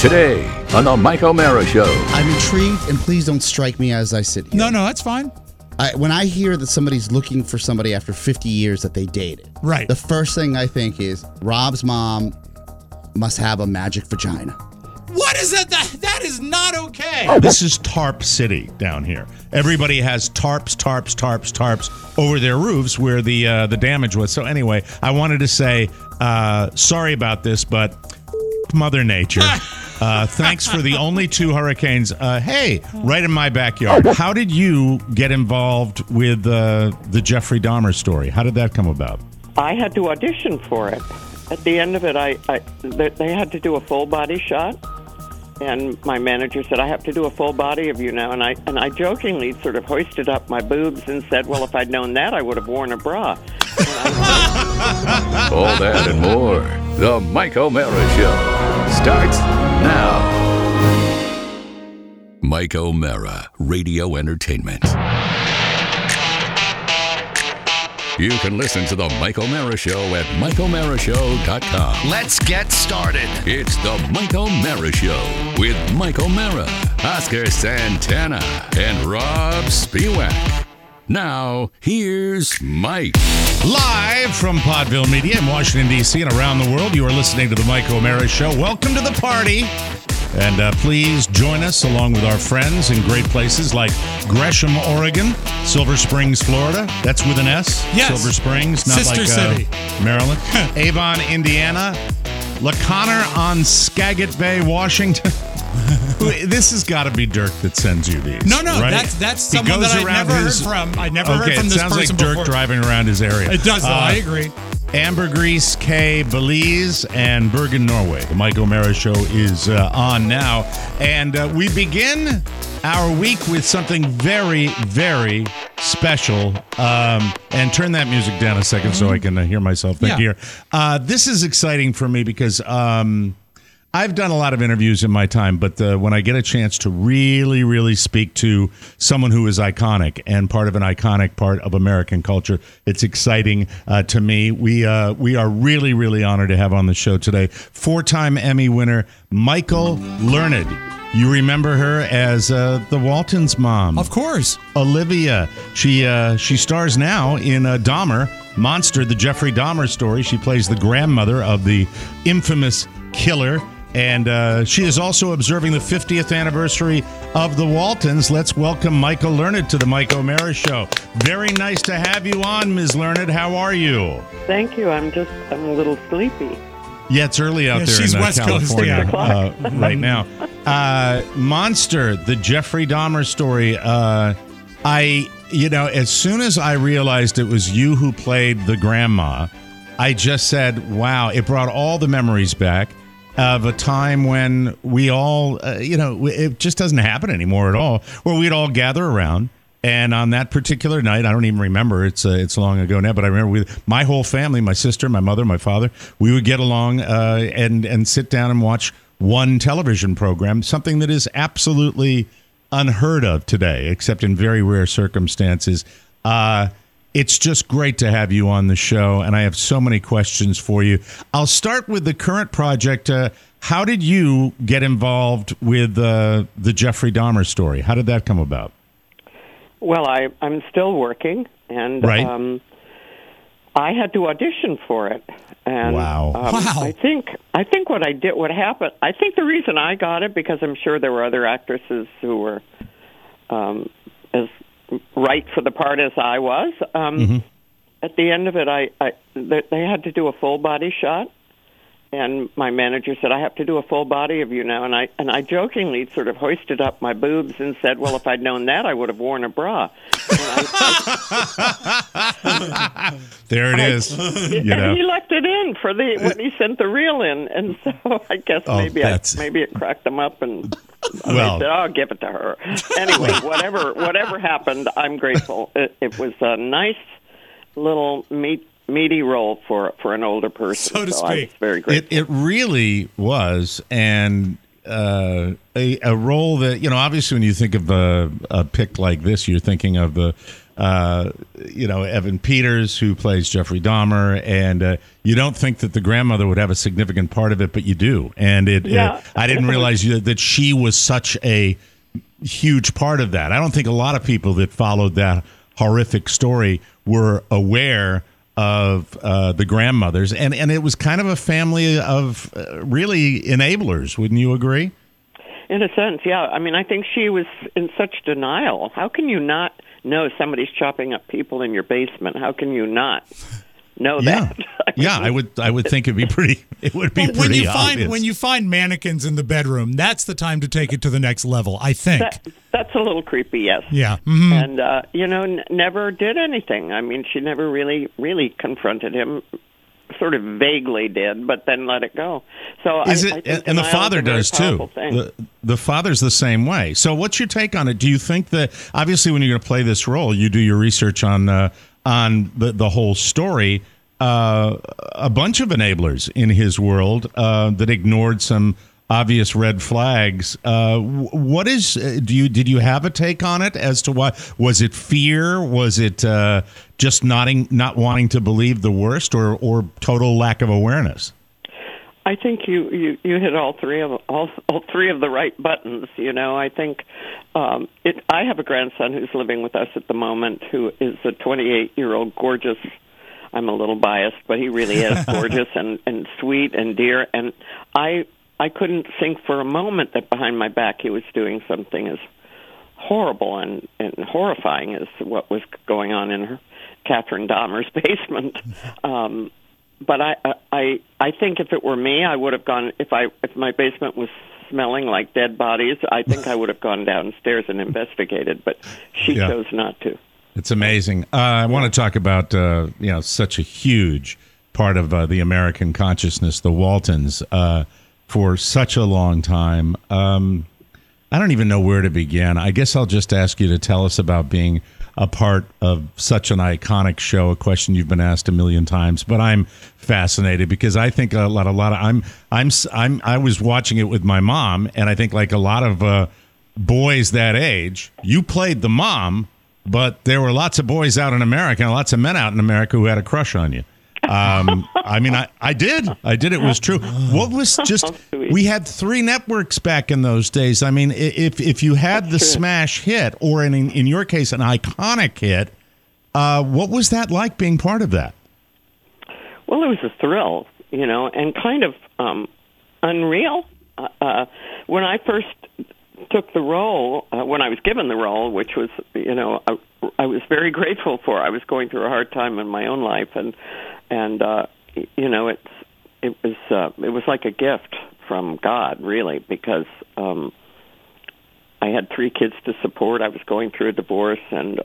Today on the Mike O'Mara Show. I'm intrigued, and please don't strike me as I sit here. No, that's fine. When I hear that somebody's looking for somebody after 50 years that they dated, right, the first thing I think is Rob's mom must have a magic vagina. What is that? That is not okay. This is Tarp City down here. Everybody has tarps over their roofs where the damage was. So anyway, I wanted to say sorry about this, but Mother Nature. Thanks for the only 2 hurricanes. Hey, right in my backyard. How did you get involved with the Jeffrey Dahmer story? How did that come about? I had to audition for it. At the end of it, they had to do a full body shot, and my manager said, "I have to do a full body of you now." And I jokingly sort of hoisted up my boobs and said, "Well, if I'd known that, I would have worn a bra." All that and more. The Mike O'Mara Show starts now. Mike O'Mara, Radio Entertainment. You can listen to the Mike O'Mara Show at MikeO'MaraShow.com. Let's get started. It's the Mike O'Mara Show with Mike O'Mara, Oscar Santana, and Rob Spiewak. Now, here's Mike. Live from Podville Media in Washington, D.C. and around the world, you are listening to the Mike O'Mara Show. Welcome to the party. And please join us along with our friends in great places like Gresham, Oregon, Silver Springs, Florida. That's with an S. Yes. Silver Springs, not Sister like City. Maryland. Avon, Indiana. LaConner on Skagit Bay, Washington. This has got to be Dirk that sends you these. No, right? that's someone that I never heard from. I never heard from this person before. It sounds like Dirk driving around his area. It does, though. I agree. Ambergris, K, Belize, and Bergen, Norway. The Mike O'Mara Show is on now. And we begin our week with something very, very special. And turn that music down a second so I can hear myself think here. This is exciting for me because I've done a lot of interviews in my time, but when I get a chance to really, really speak to someone who is iconic and part of an iconic part of American culture, it's exciting to me. We are really, really honored to have on the show today 4-time Emmy winner Michael Learned. You remember her as the Waltons' mom. Of course. Olivia. She stars now in Dahmer, Monster, the Jeffrey Dahmer story. She plays the grandmother of the infamous killer. And she is also observing the 50th anniversary of the Waltons. Let's welcome Michael Learned to the Mike O'Mara Show. Very nice to have you on, Ms. Learned. How are you? Thank you. I'm a little sleepy. Yeah, it's early out there she's in West California Coast, right now. Monster, the Jeffrey Dahmer story. As soon as I realized it was you who played the grandma, I just said, wow, it brought all the memories back of a time when we all, it just doesn't happen anymore at all, where we'd all gather around. And on that particular night, I don't even remember, it's long ago now, but I remember my whole family, my sister, my mother, my father, we would get along and sit down and watch one television program, something that is absolutely unheard of today, except in very rare circumstances. It's just great to have you on the show, and I have so many questions for you. I'll start with the current project. How did you get involved with the Jeffrey Dahmer story? How did that come about? Well, I'm still working, and right. I had to audition for it. And wow. I think what happened, I think the reason I got it, because I'm sure there were other actresses who were as right for the part as I was. At the end of it, they had to do a full body shot, and my manager said, "I have to do a full body of you now." And I jokingly sort of hoisted up my boobs and said, "Well, if I'd known that, I would have worn a bra." There it is. And he left it in for when he sent the reel in, and so I guess maybe it cracked them up, and they said, "I'll give it to her." Anyway, whatever happened, I'm grateful. It was a nice little meaty role for an older person, so to speak. I was very grateful. It really was, and a role that, obviously when you think of a pick like this, you're thinking of the Evan Peters, who plays Jeffrey Dahmer, and you don't think that the grandmother would have a significant part of it, but you do. And I didn't realize that she was such a huge part of that. I don't think a lot of people that followed that horrific story were aware of the grandmothers, and it was kind of a family of really enablers. Wouldn't you agree? In a sense, yeah. I mean, I think she was in such denial. How can you not know somebody's chopping up people in your basement? How can you not know that? I would think it would be pretty obvious. When you find mannequins in the bedroom, that's the time to take it to the next level, I think. That's a little creepy, yes. Yeah. Mm-hmm. And, never did anything. I mean, she never really confronted him. Sort of vaguely did, but then let it go. So I think and the father does too. The father's the same way. So what's your take on it? Do you think that, obviously when you're going to play this role, you do your research on the whole story, a bunch of enablers in his world that ignored some obvious red flags. Did you have a take on it as to why? Was it fear? Was it just not wanting to believe the worst, or total lack of awareness? I think you hit all three of the right buttons. I think I have a grandson who's living with us at the moment, who is a 28-year-old gorgeous. I'm a little biased, but he really is gorgeous and sweet and dear. And I couldn't think for a moment that behind my back he was doing something as horrible and horrifying as what was going on in Catherine Dahmer's basement. But I think if it were me, I would have gone. If my basement was smelling like dead bodies, I think I would have gone downstairs and investigated. But she chose not to. It's amazing. I want to talk about such a huge part of the American consciousness, the Waltons. For such a long time. I don't even know where to begin. I guess I'll just ask you to tell us about being a part of such an iconic show, a question you've been asked a million times, but I'm fascinated because I think I was watching it with my mom, and I think like a lot of boys that age, you played the mom, but there were lots of boys out in America and lots of men out in America who had a crush on you. I mean, I did. It was true. What was we had 3 networks back in those days. I mean, if you had the smash hit, or in your case, an iconic hit, what was that like being part of that? Well, it was a thrill, and kind of unreal. When I first took the role, when I was given the role, which was, I was very grateful for. I was going through a hard time in my own life, and it was like a gift from God, really, because I had 3 kids to support. I was going through a divorce, and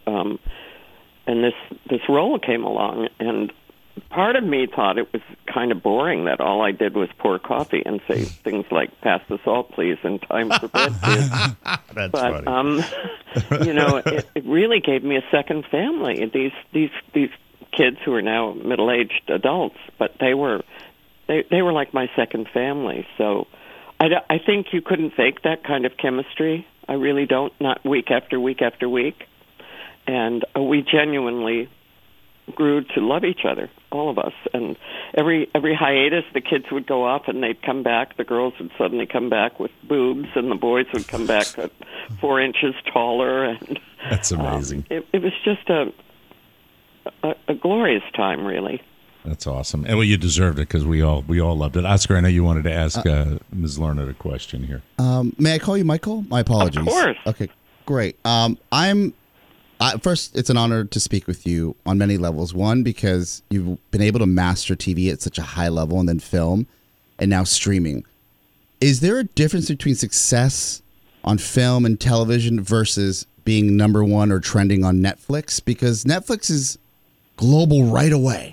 this role came along, and part of me thought it was kind of boring that all I did was pour coffee and say things like "pass the salt, please," and "time for bed, kids." That's but funny. It really gave me a second family. These kids who are now middle-aged adults, but they were like my second family. So I think you couldn't fake that kind of chemistry. I really don't. Not week after week after week, and we genuinely grew to love each other, all of us. And every hiatus, the kids would go off and they'd come back. The girls would suddenly come back with boobs, and the boys would come back 4 inches taller. And that's amazing. It was just a glorious time, really. That's awesome. And well, you deserved it because we all loved it. Oscar, I know you wanted to ask Ms. Lerner a question here. May I call you Michael? My apologies. Of course. Okay, great. First, it's an honor to speak with you on many levels. One, because you've been able to master TV at such a high level, and then film, and now streaming. Is there a difference between success on film and television versus being number one or trending on Netflix? Because Netflix is global right away.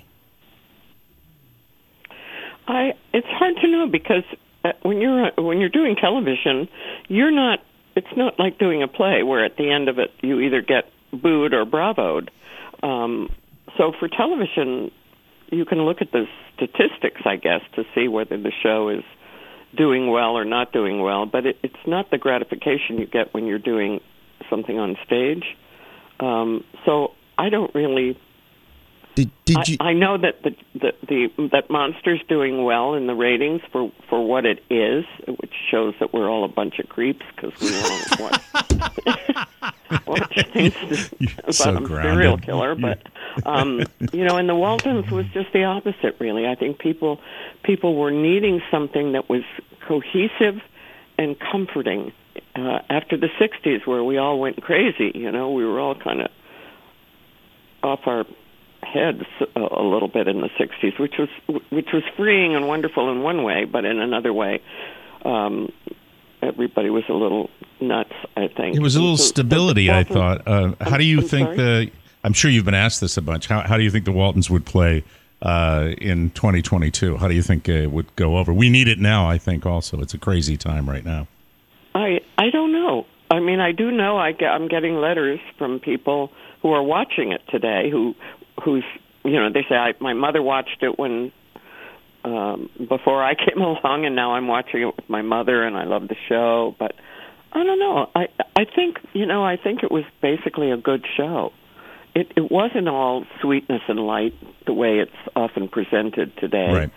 It's hard to know, because when you're doing television, it's not like doing a play where at the end of it you either get booed or bravoed. So for television, you can look at the statistics, I guess, to see whether the show is doing well or not doing well, but it's not the gratification you get when you're doing something on stage. So I don't really. Did you? I know that that Monster's doing well in the ratings for what it is, which shows that we're all a bunch of creeps because we want to watch things about a serial killer. But and the Waltons was just the opposite, really. I think people were needing something that was cohesive and comforting after the '60s, where we all went crazy. We were all kind of off our heads a little bit in the '60s, which was freeing and wonderful in one way, but in another way, everybody was a little nuts. I think it was a little stability. I thought. How do you think sorry? I'm sure you've been asked this a bunch. How do you think the Waltons would play in 2022? How do you think it would go over? We need it now. I think also it's a crazy time right now. I don't know. I mean, I do know I'm getting letters from people who are watching it today who's they say my mother watched it when before I came along, and now I'm watching it with my mother, and I love the show. But I don't know. I think it was basically a good show. It wasn't all sweetness and light the way it's often presented today. Right.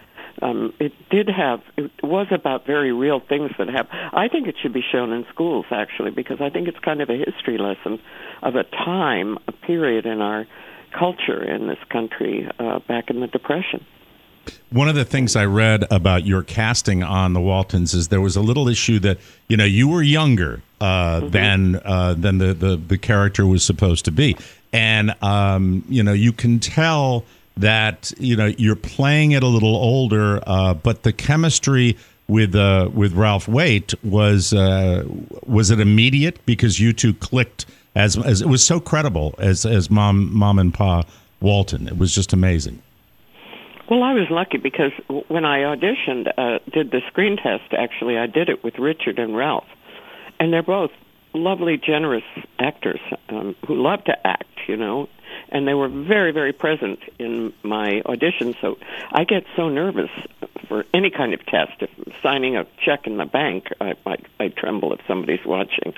It was about very real things that happened. I think it should be shown in schools, actually, because I think it's kind of a history lesson of a period in our culture in this country back in the Depression. One of the things I read about your casting on the Waltons is there was a little issue that you were younger than the character was supposed to be, and you can tell that you're playing it a little older, but the chemistry with Ralph Waite was it immediate because you two clicked as it was so credible as mom and pa Walton. It was just amazing. Well, I was lucky because when I auditioned, did the screen test, actually, I did it with Richard and Ralph. And they're both lovely, generous actors who love to act, and they were very, very present in my audition. So I get so nervous for any kind of test. If I'm signing a check in the bank, I tremble if somebody's watching.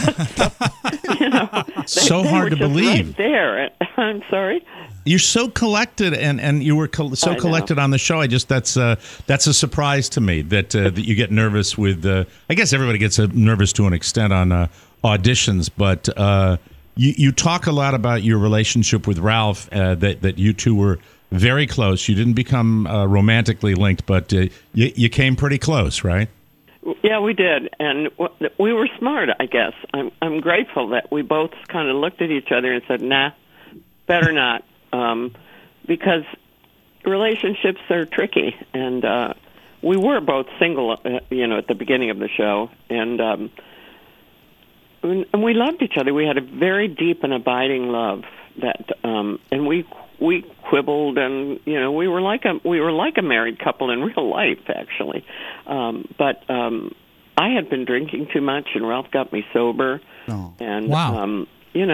So hard to believe. Right there. I'm sorry? You're so collected, and you were so collected on the show. That's a surprise to me that you get nervous with. I guess everybody gets nervous to an extent on auditions, but you talk a lot about your relationship with Ralph. That you two were very close. You didn't become romantically linked, but you came pretty close, right? Yeah, we did, and we were smart. I guess I'm grateful that we both kind of looked at each other and said, "Nah, better not." Because relationships are tricky, and we were both single, at the beginning of the show, and we loved each other. We had a very deep and abiding love and we quibbled, and we were like a married couple in real life, actually. But I had been drinking too much, and Ralph got me sober, and wow.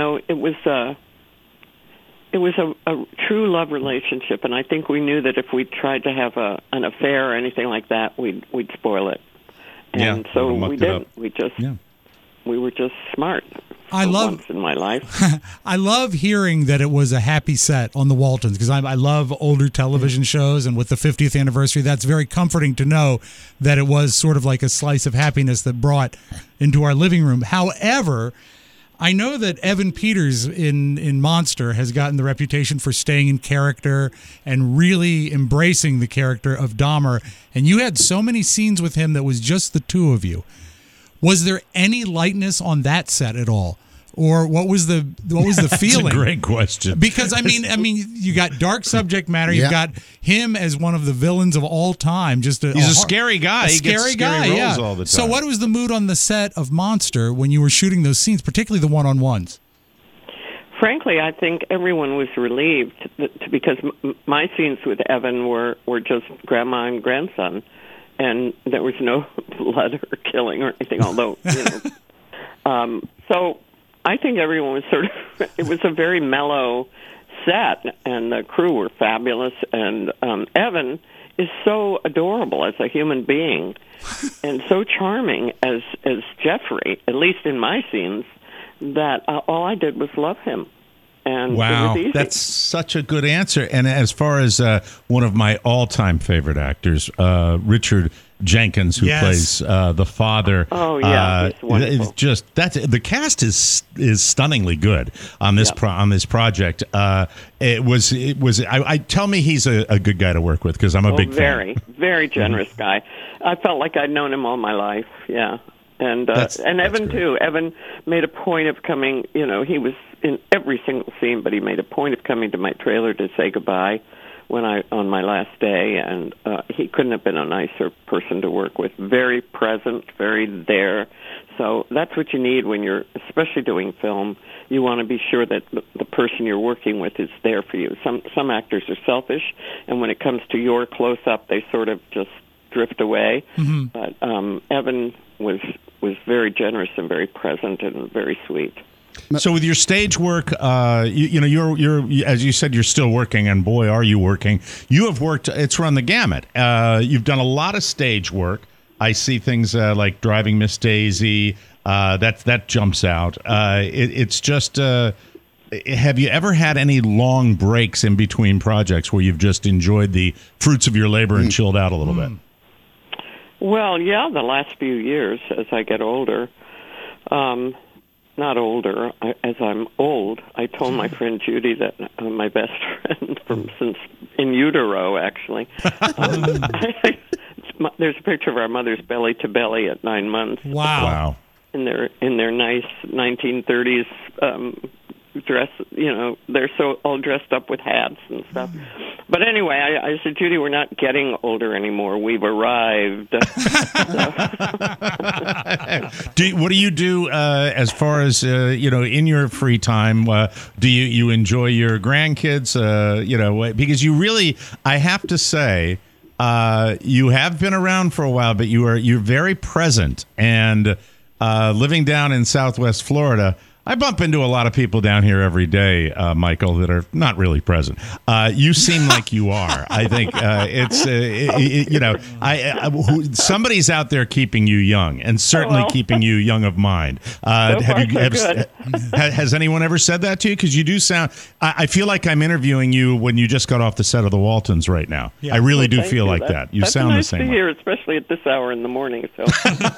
It was a true love relationship, and I think we knew that if we tried to have an affair or anything like that, we'd spoil it. And so we didn't. We were just smart. Once in my life. I love hearing that it was a happy set on the Waltons, because I love older television shows, and with the 50th anniversary, that's very comforting to know that it was sort of like a slice of happiness that brought into our living room. However, I know that Evan Peters in Monster has gotten the reputation for staying in character and really embracing the character of Dahmer, and you had so many scenes with him that was just the two of you. Was there any lightness on that set at all? Or what was the feeling? That's a great question. Because I mean, you got dark subject matter. You've got him as one of the villains of all time. He's a scary guy. He gets scary roles all the time. So, what was the mood on the set of Monster when you were shooting those scenes, particularly the one-on-ones? Frankly, I think everyone was relieved because my scenes with Evan were just grandma and grandson, and there was no blood or killing or anything. Although, so. I think everyone was it was a very mellow set, and the crew were fabulous, and Evan is so adorable as a human being, and so charming as Jeffrey, at least in my scenes, that all I did was love him. And it Wow, was easy. that's such a good answer. And as far as one of my all-time favorite actors, Richard Jenkins, who Yes. plays the father. Oh, yeah, he's wonderful. It's just the cast is stunningly good on this on this project. It was. I tell me he's a good guy to work with because I'm a big very, fan. very generous guy. I felt like I'd known him all my life. Yeah. And That's Evan great. too. Evan made a point of coming. He was in every single scene, but he made a point of coming to my trailer to say goodbye on my last day. And he couldn't have been a nicer person to work with. Very present, very there. So that's what you need when you're, especially doing film. You want to be sure that the person you're working with is there for you. Some actors are selfish, and when it comes to your close up, they sort of just drift away. Mm-hmm. But Evan was very generous and very present and very sweet. So with your stage work, you're as you said, you're still working, and boy, are you working! You have worked; it's run the gamut. You've done a lot of stage work. I see things like Driving Miss Daisy. That jumps out. It's just. Have you ever had any long breaks in between projects where you've just enjoyed the fruits of your labor and chilled out a little bit? Well, yeah, the last few years as I get older. Not older, as I'm old. I told my friend Judy that my best friend since in utero, actually. There's a picture of our mother's belly to belly at 9 months. Wow. In their nice 1930s dress. They're so all dressed up with hats and stuff. But anyway, I said, Judy, we're not getting older anymore. We've arrived. What do you do as far as in your free time? Do you enjoy your grandkids? Because you really, I have to say, you have been around for a while, but you're very present. And living down in Southwest Florida, I bump into a lot of people down here every day, Michael, that are not really present. You seem like you are. I think somebody's out there keeping you young, and certainly keeping you young of mind. Has anyone ever said that to you? Because you do sound. I feel like I'm interviewing you when you just got off the set of The Waltons right now. Yeah. I really do feel like that. You sound nice the same. To hear, especially at this hour in the morning. So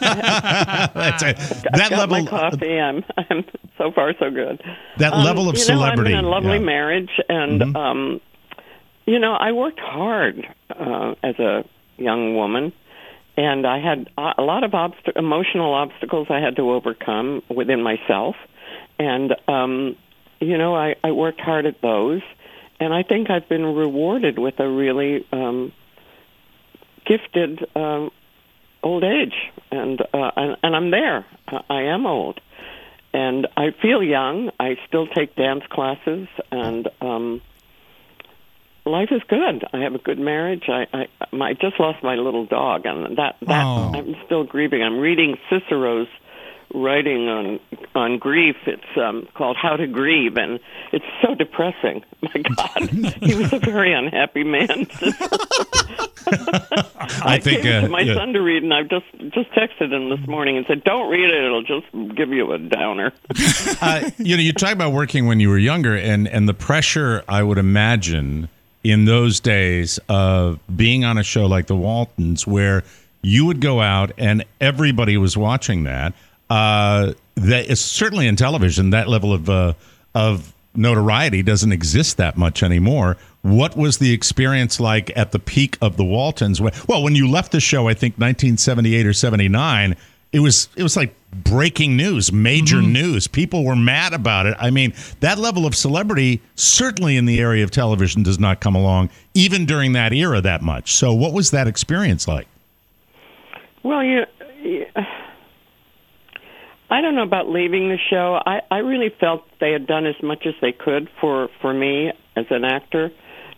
that got level. My coffee. I'm so far so good. That level of celebrity. I'm in a lovely marriage, and I worked hard as a young woman, and I had a lot of emotional obstacles I had to overcome within myself, and I worked hard at those, and I think I've been rewarded with a really gifted old age, and I'm there. I am old. And I feel young. I still take dance classes, and life is good. I have a good marriage. I just lost my little dog, and that I'm still grieving. I'm reading Cicero's writing on grief. It's called How to Grieve, and it's so depressing. My God, he was a very unhappy man. I think gave it to my son to read, and I just texted him this morning and said, "Don't read it; it'll just give you a downer." You talk about working when you were younger, and the pressure I would imagine in those days of being on a show like The Waltons, where you would go out and everybody was watching that. That is certainly in television. That level of notoriety doesn't exist that much anymore. What was the experience like at the peak of The Waltons? Well, when you left the show, I think 1978 or 79, it was like breaking news, major news. People were mad about it. I mean, that level of celebrity, certainly in the area of television, does not come along, even during that era, that much. So what was that experience like? Well, I don't know about leaving the show. I really felt they had done as much as they could for me as an actor.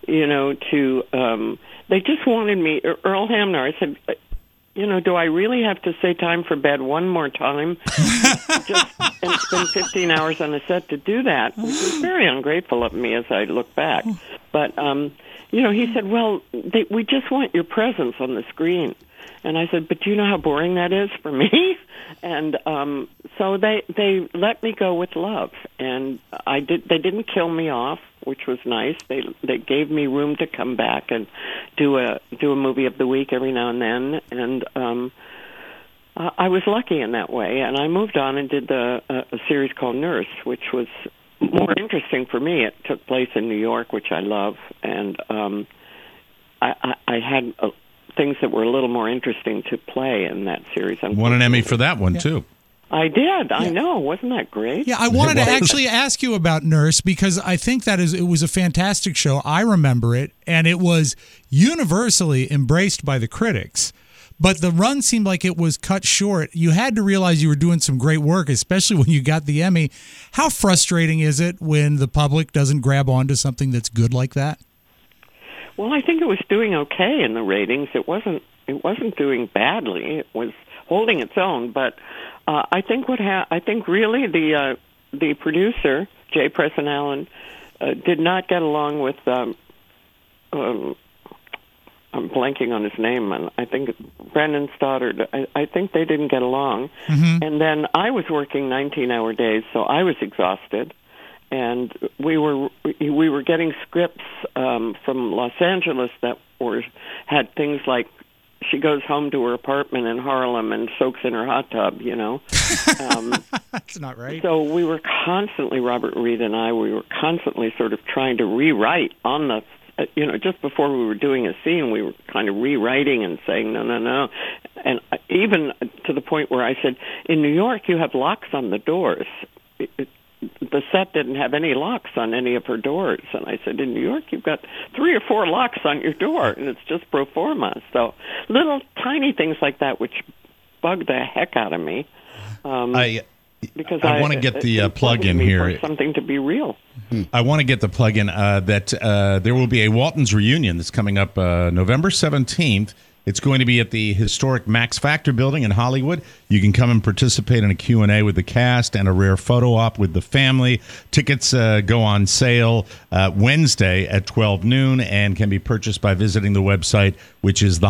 They just wanted me. Earl Hamner, I said, do I really have to say time for bed one more time? And spend 15 hours on a set to do that, which was very ungrateful of me as I look back. But, he said, well, we just want your presence on the screen. And I said, but do you know how boring that is for me? And so they let me go with love, and they didn't kill me off, which was nice. They gave me room to come back and do a movie of the week every now and then, and I was lucky in that way. And I moved on and did a series called Nurse, which was more interesting for me. It took place in New York, which I love, and I had things that were a little more interesting to play in that series. Won an Emmy for that one, too. I did. I know. Wasn't that great? Yeah, I wanted to actually ask you about Nurse, because I think it was a fantastic show. I remember it, and it was universally embraced by the critics. But the run seemed like it was cut short. You had to realize you were doing some great work, especially when you got the Emmy. How frustrating is it when the public doesn't grab onto something that's good like that? Well, I think it was doing okay in the ratings. It wasn't doing badly. It was holding its own. But I think really the producer, Jay Preston Allen, did not get along with. I'm blanking on his name, and I think Brendan Stoddard. I think they didn't get along. Mm-hmm. And then I was working 19-hour days, so I was exhausted. And we were getting scripts from Los Angeles that had things like she goes home to her apartment in Harlem and soaks in her hot tub, you know. That's not right. So we were constantly, Robert Reed and I, we were constantly sort of trying to rewrite on the, just before we were doing a scene, we were kind of rewriting and saying, no. And even to the point where I said, in New York, you have locks on the doors. The set didn't have any locks on any of her doors. And I said, in New York, you've got 3 or 4 locks on your door, and it's just pro forma. So little tiny things like that, which bugged the heck out of me. Because I want to get the plug in here. For something to be real. I want to get the plug in that there will be a Waltons reunion that's coming up November 17th. It's going to be at the historic Max Factor building in Hollywood. You can come and participate in a Q&A with the cast and a rare photo op with the family. Tickets go on sale Wednesday at 12 noon and can be purchased by visiting the website, which is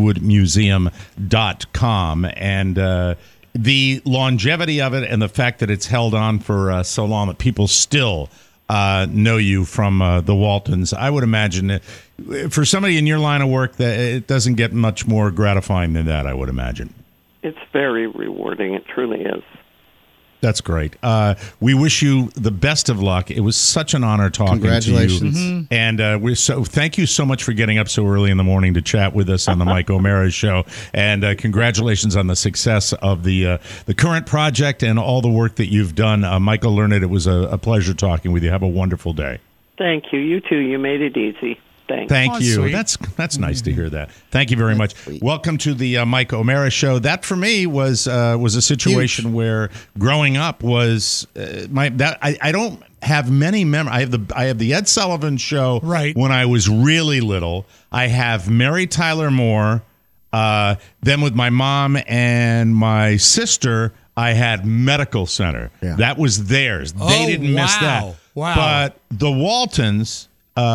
thehollywoodmuseum.com. And the longevity of it and the fact that it's held on for so long that people still know you from the Waltons, I would imagine for somebody in your line of work that it doesn't get much more gratifying than that, I would imagine. It's very rewarding. It truly is. That's great. We wish you the best of luck. It was such an honor talking to you. Congratulations. Mm-hmm. And thank you so much for getting up so early in the morning to chat with us on the Mike O'Mara Show. And congratulations on the success of the current project and all the work that you've done. Michael Learned, it was a pleasure talking with you. Have a wonderful day. Thank you. You too. You made it easy. Thanks. Thank you. Sweet. That's nice to hear that. Thank you very much. Sweet. Welcome to the Mike O'Mara Show. That for me was a situation where growing up was I don't have many memories. I have the Ed Sullivan Show right when I was really little. I have Mary Tyler Moore. Then with my mom and my sister, I had Medical Center. Yeah. That was theirs. They didn't miss that. Wow. But the Waltons.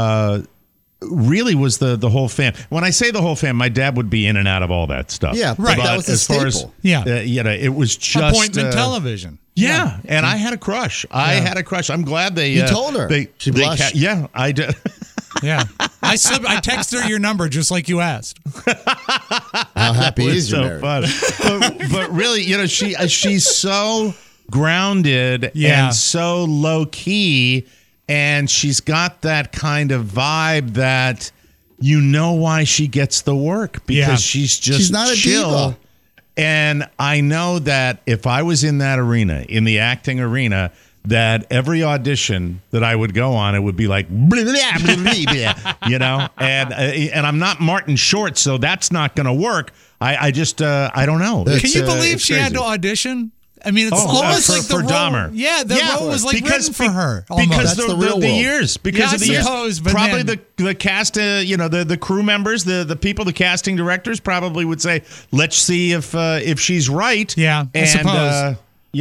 Really was the whole fam. When I say the whole fam, my dad would be in and out of all that stuff. Yeah, right. But that was a staple. It was just appointment television. Yeah, and I had a crush. I had a crush. I'm glad they. You told her. She blushed. Yeah, I did. Yeah, I texted her your number just like you asked. How happy It was is you, so Mary? fun. but really, she's so grounded and so low key. And she's got that kind of vibe that you know why she gets the work because she's not a chill. diva. And I know that if I was in that arena, in the acting arena, that every audition that I would go on, it would be like, blah, blah, blah, blah, blah, and I'm not Martin Short, so that's not going to work. I just I don't know. Can you believe she had to audition? I mean, it's almost like the for role, Dahmer. Yeah, the role was like written for her. Because That's the real world. the years. Because of the years. Suppose, but probably then, the cast, the crew members, the people, the casting directors probably would say, let's see if she's right. Yeah, I suppose.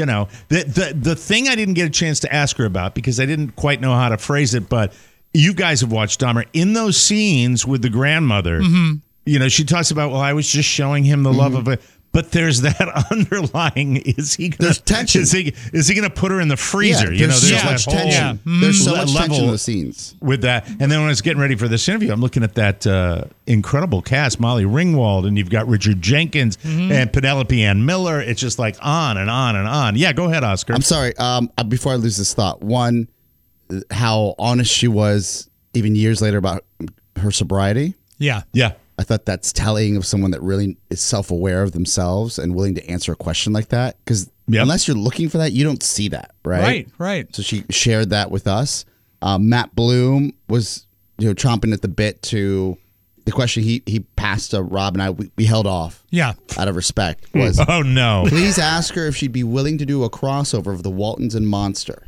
The thing I didn't get a chance to ask her about because I didn't quite know how to phrase it, but you guys have watched Dahmer. In those scenes with the grandmother, she talks about, well, I was just showing him the love of it. But there's that underlying, there's tension. Is he going to put her in the freezer? Yeah, there's so that much whole tension. There's so much tension in the scenes. With that. And then when I was getting ready for this interview, I'm looking at that incredible cast, Molly Ringwald, and you've got Richard Jenkins and Penelope Ann Miller. It's just like on and on and on. Yeah, go ahead, Oscar. I'm sorry. Before I lose this thought, one, how honest she was even years later about her sobriety. Yeah. Yeah. I thought that's telling of someone that really is self-aware of themselves and willing to answer a question like that. Because unless you're looking for that, you don't see that, right? Right. So she shared that with us. Matt Bloom was, chomping at the bit to the question he passed to Rob and I. We held off. Yeah. Out of respect. Was oh no! Please ask her if she'd be willing to do a crossover of the Waltons and Monster.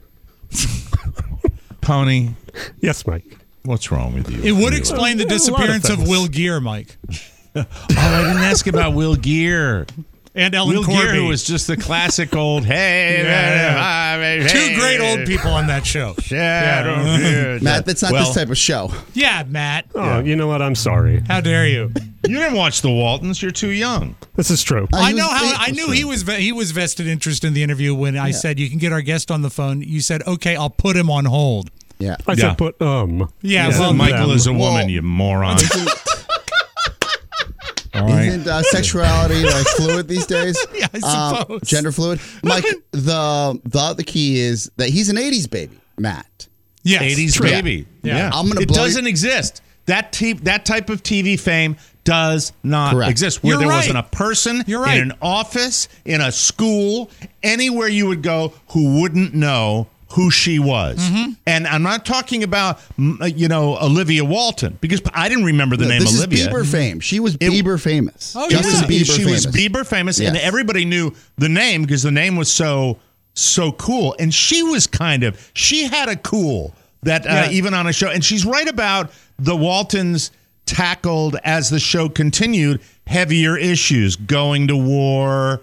Pony. Yes, Mike. What's wrong with you? It would explain the disappearance of Will Geer, Mike. I didn't ask about Will Geer. And Ellen Will Corby. Geer, who was just the classic old, hey. Two great old people on that show. Matt, that's not this type of show. Yeah, Matt. Oh, you know what? I'm sorry. How dare you? You didn't watch the Waltons. You're too young. This is true. I knew he was vested interest in the interview when I said you can get our guest on the phone. You said, okay, I'll put him on hold. Yeah. I said put Yeah, well, Michael is a woman, Well, you moron. All right. Isn't sexuality like fluid these days? Yeah, I suppose. Gender fluid. Mike, the key is that he's an 80s baby, Matt. Yes. 80s True. baby. Yeah. I'm gonna it blow doesn't exist. That type of TV fame does not Correct. exist. Where You're there right. wasn't a person You're right. in an office, in a school, anywhere you would go who wouldn't know who she was. And I'm not talking about, Olivia Walton, because I didn't remember the name this Olivia. is Bieber fame. She was Bieber famous. Oh, Justin yeah. Bieber she famous. was Bieber famous, and Yes. everybody knew the name because the name was so cool. And she was she had a cool that even on a show. And she's right about the Waltons tackled, as the show continued, heavier issues, going to war,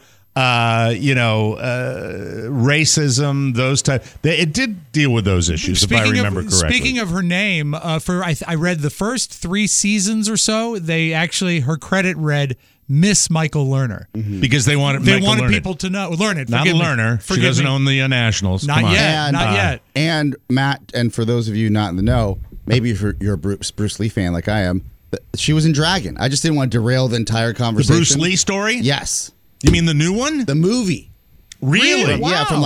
racism, those type. It did deal with those issues, if I remember correctly. Speaking of her name, I read the first 3 seasons or so. Her credit read Miss Michael Lerner because they wanted people to learn it. Not Forgive me. Lerner. She Forgive doesn't me. own the Nationals. Not Come on. yet. Not yet. And Matt, and for those of you not in the know, maybe if you're a Bruce Lee fan like I am, she was in Dragon. I just didn't want to derail the entire The conversation. Bruce Lee story? Yes. You mean the new one? The movie. Really? Yeah, from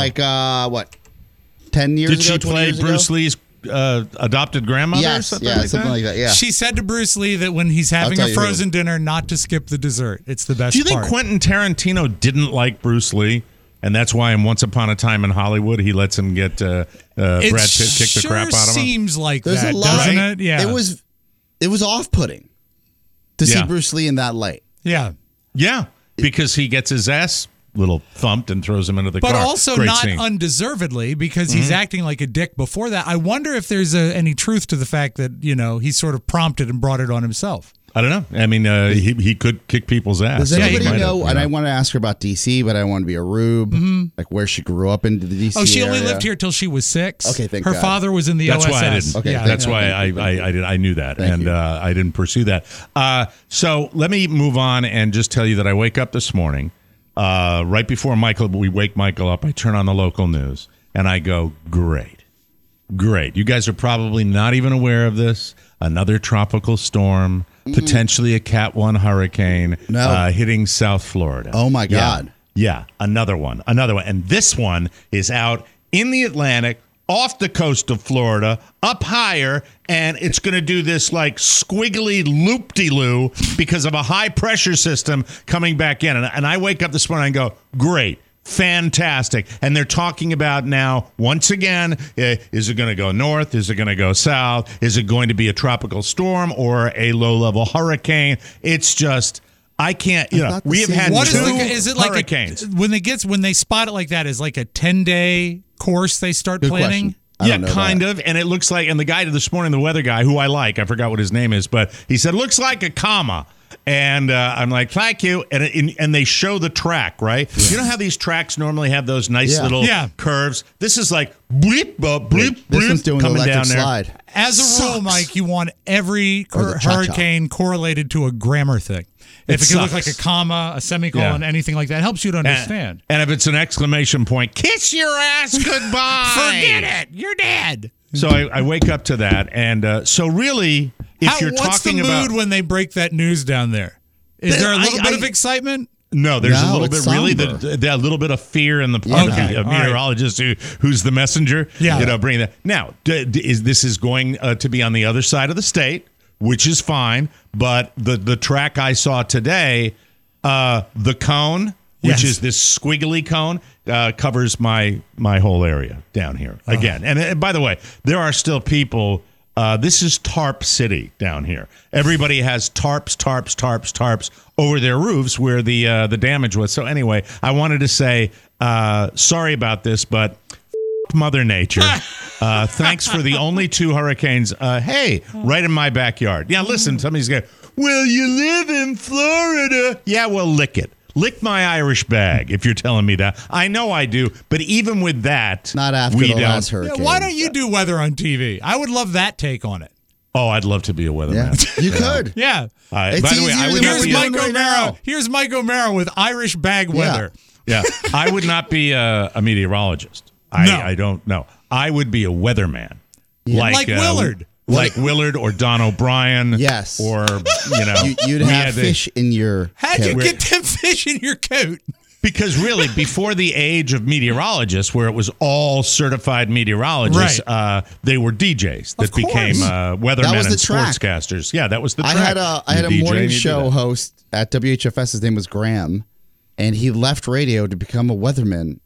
10 years Did ago, she 20 play years ago? Bruce Lee's adopted grandmother or Yes, something yeah, like something that? like that, yeah. She said to Bruce Lee that when he's having tell a you who. frozen dinner, not to skip the dessert. It's the best Do you think part. Quentin Tarantino didn't like Bruce Lee? And that's why in Once Upon a Time in Hollywood, he lets him get Brad Pitt kick the crap out of him? Seems like There's that, a lot, doesn't right? it? Yeah. It was off-putting to see Yeah. Bruce Lee in that light. Yeah. Yeah, because he gets his ass little thumped and throws him into the But car. also Great not scene. undeservedly, because he's acting like a dick before that. I wonder if there's any truth to the fact that, he sort of prompted and brought it on himself. I don't know. I mean, he could kick people's ass. Does So he anybody might have, know? And I want to ask her about DC, but I want to be a rube, like where she grew up in the DC Oh, she only area. lived here till she was 6. Okay, thank Her God. father was in the That's OSS. why I didn't. Okay, Yeah. That's yeah. why I knew that, Thank and you. I didn't pursue that. So let me move on and just tell you that I wake up this morning, right before we wake Michael up. I turn on the local news and I go, great. You guys are probably not even aware of this. Another tropical storm, potentially a Cat 1 hurricane, hitting South Florida. Oh, my God. Yeah, another one. And this one is out in the Atlantic, off the coast of Florida, up higher, and it's going to do this like squiggly loop-de-loo because of a high-pressure system coming back in. And I wake up this morning and go, great. Fantastic. And they're talking about now, once again, is it going to go north? Is it going to go south? Is it going to be a tropical storm or a low-level hurricane? It's just, I can't, we have had What two is it like hurricanes. when they spot it like that, is like a 10-day course they start Good planning? question. I Yeah, don't know kind that. of. And it looks like, and the guy this morning, the weather guy, who I like, I forgot what his name is, but he said, looks like a comma. And I'm like, thank you. And they show the track, right? You know how these tracks normally have those nice little curves? This is like bleep, bleep, This one's doing coming the down electric there. slide. As a rule, Mike, you want every Or the cha-cha. hurricane correlated to a grammar thing. If it can look sucks. like a comma, a semicolon, Yeah. anything like that, helps you to understand. And if it's an exclamation point, kiss your ass goodbye. Forget it. You're dead. So I wake up to that. And so really, if you're what's talking the mood about. when they break that news down there? Is there a little bit of I- excitement? No, there's a No, little it's bit, really, somber. a little bit of fear in the part Okay, of the all right. meteorologist who's the messenger. Yeah. Bringing that. Now, this is going to be on the other side of the state, which is fine. But the track I saw today, the cone, which Yes. is this squiggly cone, covers my whole area down here again. And by the way, there are still people. This is Tarp City down here. Everybody has tarps over their roofs where the damage was. So anyway, I wanted to say sorry about this, but Mother Nature. Thanks for the only 2 hurricanes. Hey, right in my backyard. Yeah, listen, somebody's going, well, you live in Florida. Yeah, well, lick it. Lick my Irish bag if you're telling me that. I know I do, but even with that, Not after we the don't. last Yeah, hurricane. why don't you do weather on TV? I would love that take on it. Oh, I'd love to be a Yeah, weatherman. you could. Yeah. It's By the way, I easier would than not Here's be. doing Mike right O'Mara. now. Here's Mike O'Mara with Irish bag weather. Yeah, I would not be a meteorologist. No. I don't know. I would be a weatherman, Like Willard. like Willard or Don O'Brien. Yes. or You'd we have had the- fish in your How'd coat. you get them fish in your coat? Because really, before the age of meteorologists, where it was all certified meteorologists, they were DJs that Of course. became That weathermen was the and track. sportscasters. Yeah, that was the I track. had a You DJ, morning you do show that. host at WHFS. His name was Graham, and he left radio to become a weatherman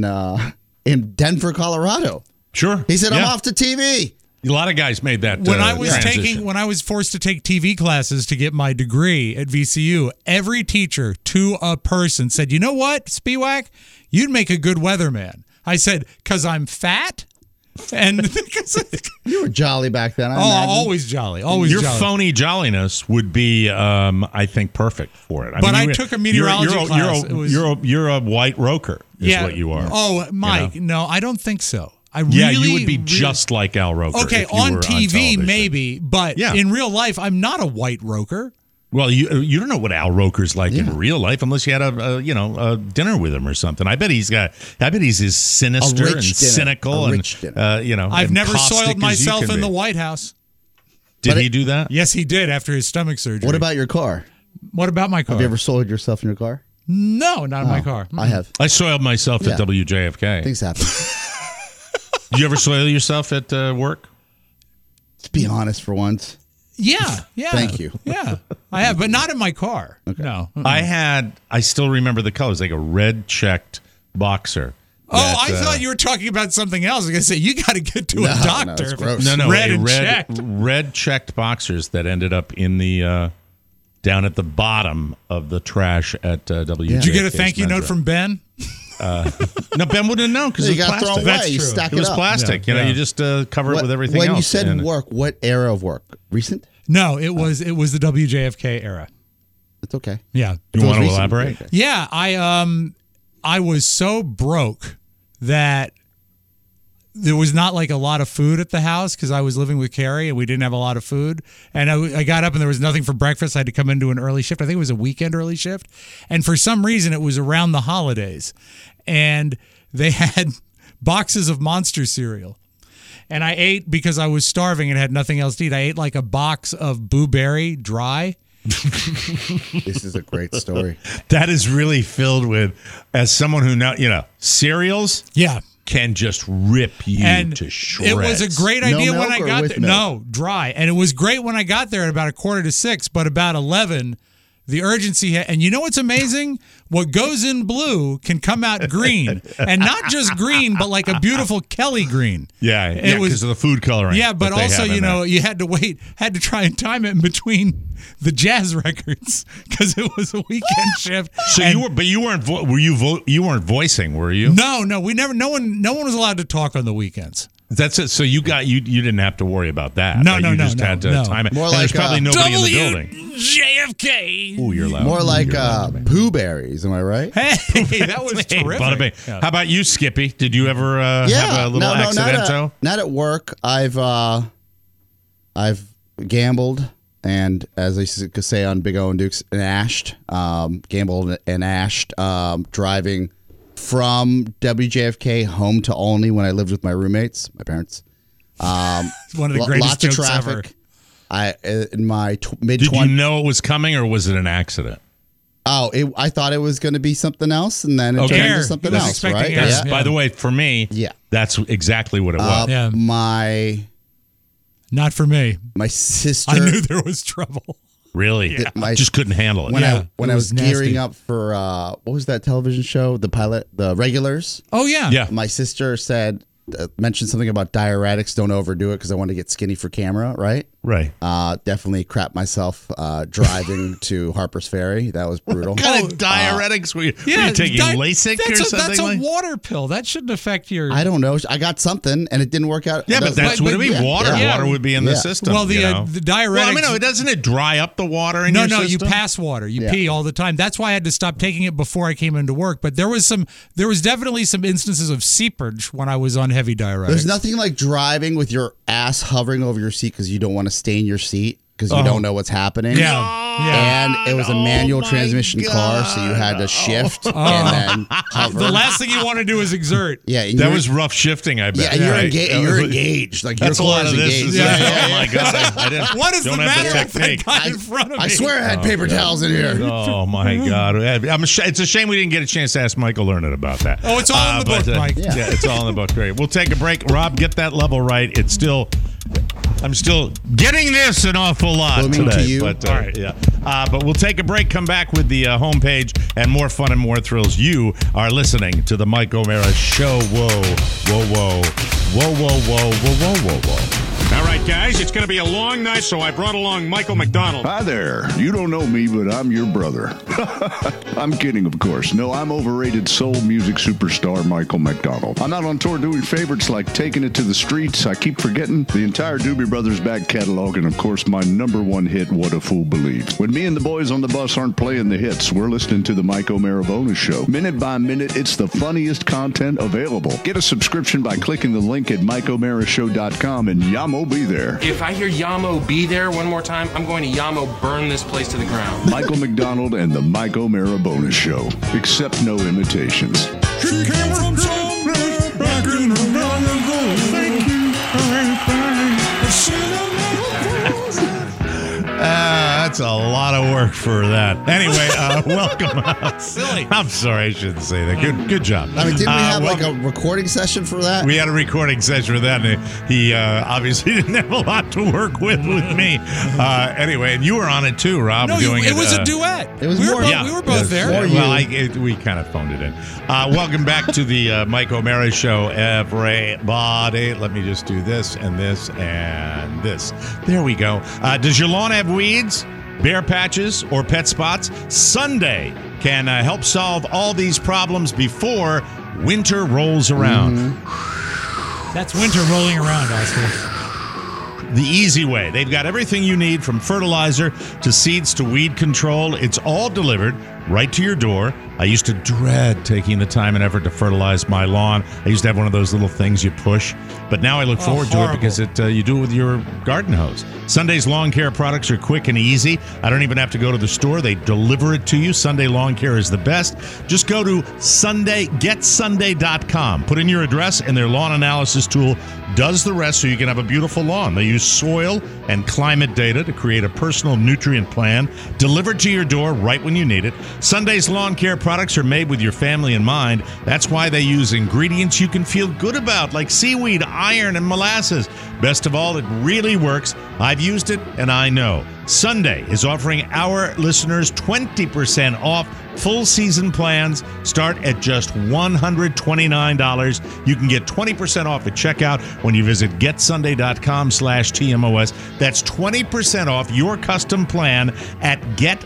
in Denver, Colorado. Sure. He said, "I'm Yeah. off to TV." A lot of guys made that. When I was transition. when I was forced to take TV classes to get my degree at VCU, every teacher to a person said, "You know what, Spiewak, you'd make a good weatherman." I said, "Cause I'm fat." And You were jolly back then. I imagine. always jolly, always Your jolly. phony jolliness would be, I think, perfect for it. But I you- took a meteorology you're, class. It was- You're a white roker, is what you are. Oh, Mike, no, I don't think so. Yeah, you would be just like Al Roker. okay if you on were TV, television. maybe, but Yeah. in real life, I'm not a white roker. Well, you don't know what Al Roker's like in real life unless you had a dinner with him or something. I bet he's as sinister A and rich dinner. cynical A rich and dinner. I've and never caustic as soiled you myself can in the be. White House. Did But he do that? Yes, he did after his stomach surgery. What about your car? What about my car? Have you ever soiled yourself in your car? No, not in my car. I have. I soiled myself Yeah. at WJFK. Things happen. Did you ever soil yourself at work? Let's be honest for once. Yeah. Thank you. Yeah, I have, but not in my car. No. I still remember the colors, like a red checked boxer. Oh, that, I thought you were talking about something else. I was going to say, you got to get to a No, doctor. it's gross. No, Red a and checked. red checked boxers that ended up in the down at the bottom of the trash at WJFK. Did you get a thank you note from Ben? No, Ben wouldn't know because You it was got to throw plastic. away. That's You true. stack It was up. plastic. Yeah, You know, yeah. you just cover it with everything when else. you said and- work, what era of work? Recent? No, it was the WJFK era. It's okay. Yeah. You It was want to recent. elaborate? Okay. Yeah, I was so broke that there was not like a lot of food at the house because I was living with Carrie and we didn't have a lot of food. And I got up and there was nothing for breakfast. I had to come into an early shift. I think it was a weekend early shift. And for some reason, it was around the holidays. And they had boxes of Monster cereal. And I ate because I was starving and had nothing else to eat. I ate like a box of Boo Berry dry. This is a great story. That is really filled with, as someone who know, cereals Yeah. can just rip you And to shreds. it was a great No idea when milk I or got with there. milk? No, dry. And it was great when I got there at about 5:45, but about 11, the urgency and you know what's amazing? what goes in blue can come out green, and not just green, but like a beautiful Kelly green. Yeah, It was- because of the food coloring. Yeah, but that they also, have in there. you had to try and time it in between the jazz records because it was a weekend shift. So And you weren't you weren't voicing, were you? no, we never. No one was allowed to talk on the weekends. That's it. So you didn't have to worry about that. No, right? no, You no, just no, had to no. time it. More And there's like, probably nobody in the building. JFK. Ooh, you're loud. More like You're loud. Pooh Berries, am I right? Hey, that was Hey, terrific. bada bing. Yeah. How about you, Skippy? Did you ever have a little accidento? Not at work. I've gambled, and as I used to say on Big O and Dukes, and ashed, gambled and ashed, driving from WJFK home to Olney when I lived with my roommates, my parents. It's one of the greatest lots of jokes traffic. In my mid Did you 20s. know it was coming, or was it an accident? I thought it was going to be something else, and then it Okay. turned Air. into something He was else, expecting right? air. Yeah. By the way, for me, that's exactly what it was. Yeah. My Not for me. sister. I knew there was trouble. Really? My- Just couldn't handle it. when Yeah, when it I was was gearing nasty. up for what was that television show? The Regulars. Oh yeah. Yeah. My sister said mentioned something about diuretics. Don't overdo it because I want to get skinny for camera. Right. Right. Definitely crap myself driving to Harper's Ferry. That was brutal. What kind of diuretics were you, were you taking? Lasik or something? That's a like? water pill. That shouldn't affect your. I don't know. I got something and it didn't work out. Yeah, but that's what it would be. Yeah, Water. yeah. Water would be in the Yeah. system. Well, the you know? the diuretics. Well, I mean, no, doesn't it dry up the water in No, your no, you system? pass water. You Yeah. pee all the time. That's why I had to stop taking it before I came into work. But there was definitely some instances of seepage when I was on heavy diuretics. There's nothing like driving with your ass hovering over your seat because you don't want to stain your seat because you don't know what's happening. Yeah. And it was a manual transmission car, so you had to shift and then hover. The last thing you want to do is exert. Yeah, and That you're- was rough shifting, I bet. Yeah, and you're, right? you're engaged. Like That's a your lot car of is this. engaged. Is Yeah. Oh my god! I didn't. What is don't the have matter with that technique. guy in front of me? I swear I had paper towels in here. Oh my God! It's a shame we didn't get a chance to ask Michael Learned about that. Oh, it's all in the book, Mike. Yeah, it's all in the book. Great. We'll take a break. Rob, get that level right. I'm still getting this an awful lot Booming today. to you. But, All right. yeah. But we'll take a break. Come back with the homepage and more fun and more thrills. You are listening to the Mike O'Mara Show. Whoa, whoa, whoa, whoa, whoa, whoa, whoa, whoa, whoa, whoa. All right, guys, it's going to be a long night, so I brought along Michael McDonald. Hi there. You don't know me, but I'm your brother. I'm kidding, of course. No, I'm overrated soul music superstar Michael McDonald. I'm out on tour doing favorites like Taking It to the Streets, I Keep Forgetting, the entire Doobie Brothers back catalog, and of course my #1 hit, What a Fool Believes. When me and the boys on the bus aren't playing the hits, we're listening to the Mike O'Mara Bonus Show. Minute by minute, it's the funniest content available. Get a subscription by clicking the link at MikeO'MaraShow.com, and Yamo be there. If I hear Yamo be there one more time, I'm going to Yamo burn this place to the ground. Michael McDonald and the Mike O'Mara Bonus Show. Accept no imitations. That's a lot of work for that. Anyway, welcome. Silly. I'm sorry, I shouldn't say that. Good job. I mean, didn't we have like welcome. a recording session for that? We had a recording session with that, and he obviously didn't have a lot to work with me. Anyway, and you were on it too, Rob. No, doing it was a duet. It was we more- were both, Yeah. we were both there. Well, we kind of phoned it in. Welcome back to the Mike O'Mara Show, everybody. Let me just do this and this and this. There we go. Does your lawn have weeds, bare patches, or pet spots? Sunday can help solve all these problems before winter rolls around. That's winter rolling around, Oscar. The easy way. They've got everything you need from fertilizer to seeds to weed control. It's all delivered right to your door. I used to dread taking the time and effort to fertilize my lawn. I used to have one of those little things you push, but now I look forward to it horrible. because you do it with your garden hose. Sunday's lawn care products are quick and easy. I don't even have to go to the store. They deliver it to you. Sunday Lawn Care is the best. Just go to getsunday.com. Put in your address and their lawn analysis tool does the rest so you can have a beautiful lawn. They use soil and climate data to create a personal nutrient plan delivered to your door right when you need it. Sunday's lawn care products are made with your family in mind. That's why they use ingredients you can feel good about, like seaweed, iron, and molasses. Best of all, it really works. I've used it, and I know. Sunday is offering our listeners 20% off. Full season plans start at just $129. You can get 20% off at checkout when you visit getsunday.com/TMOS. That's 20% off your custom plan at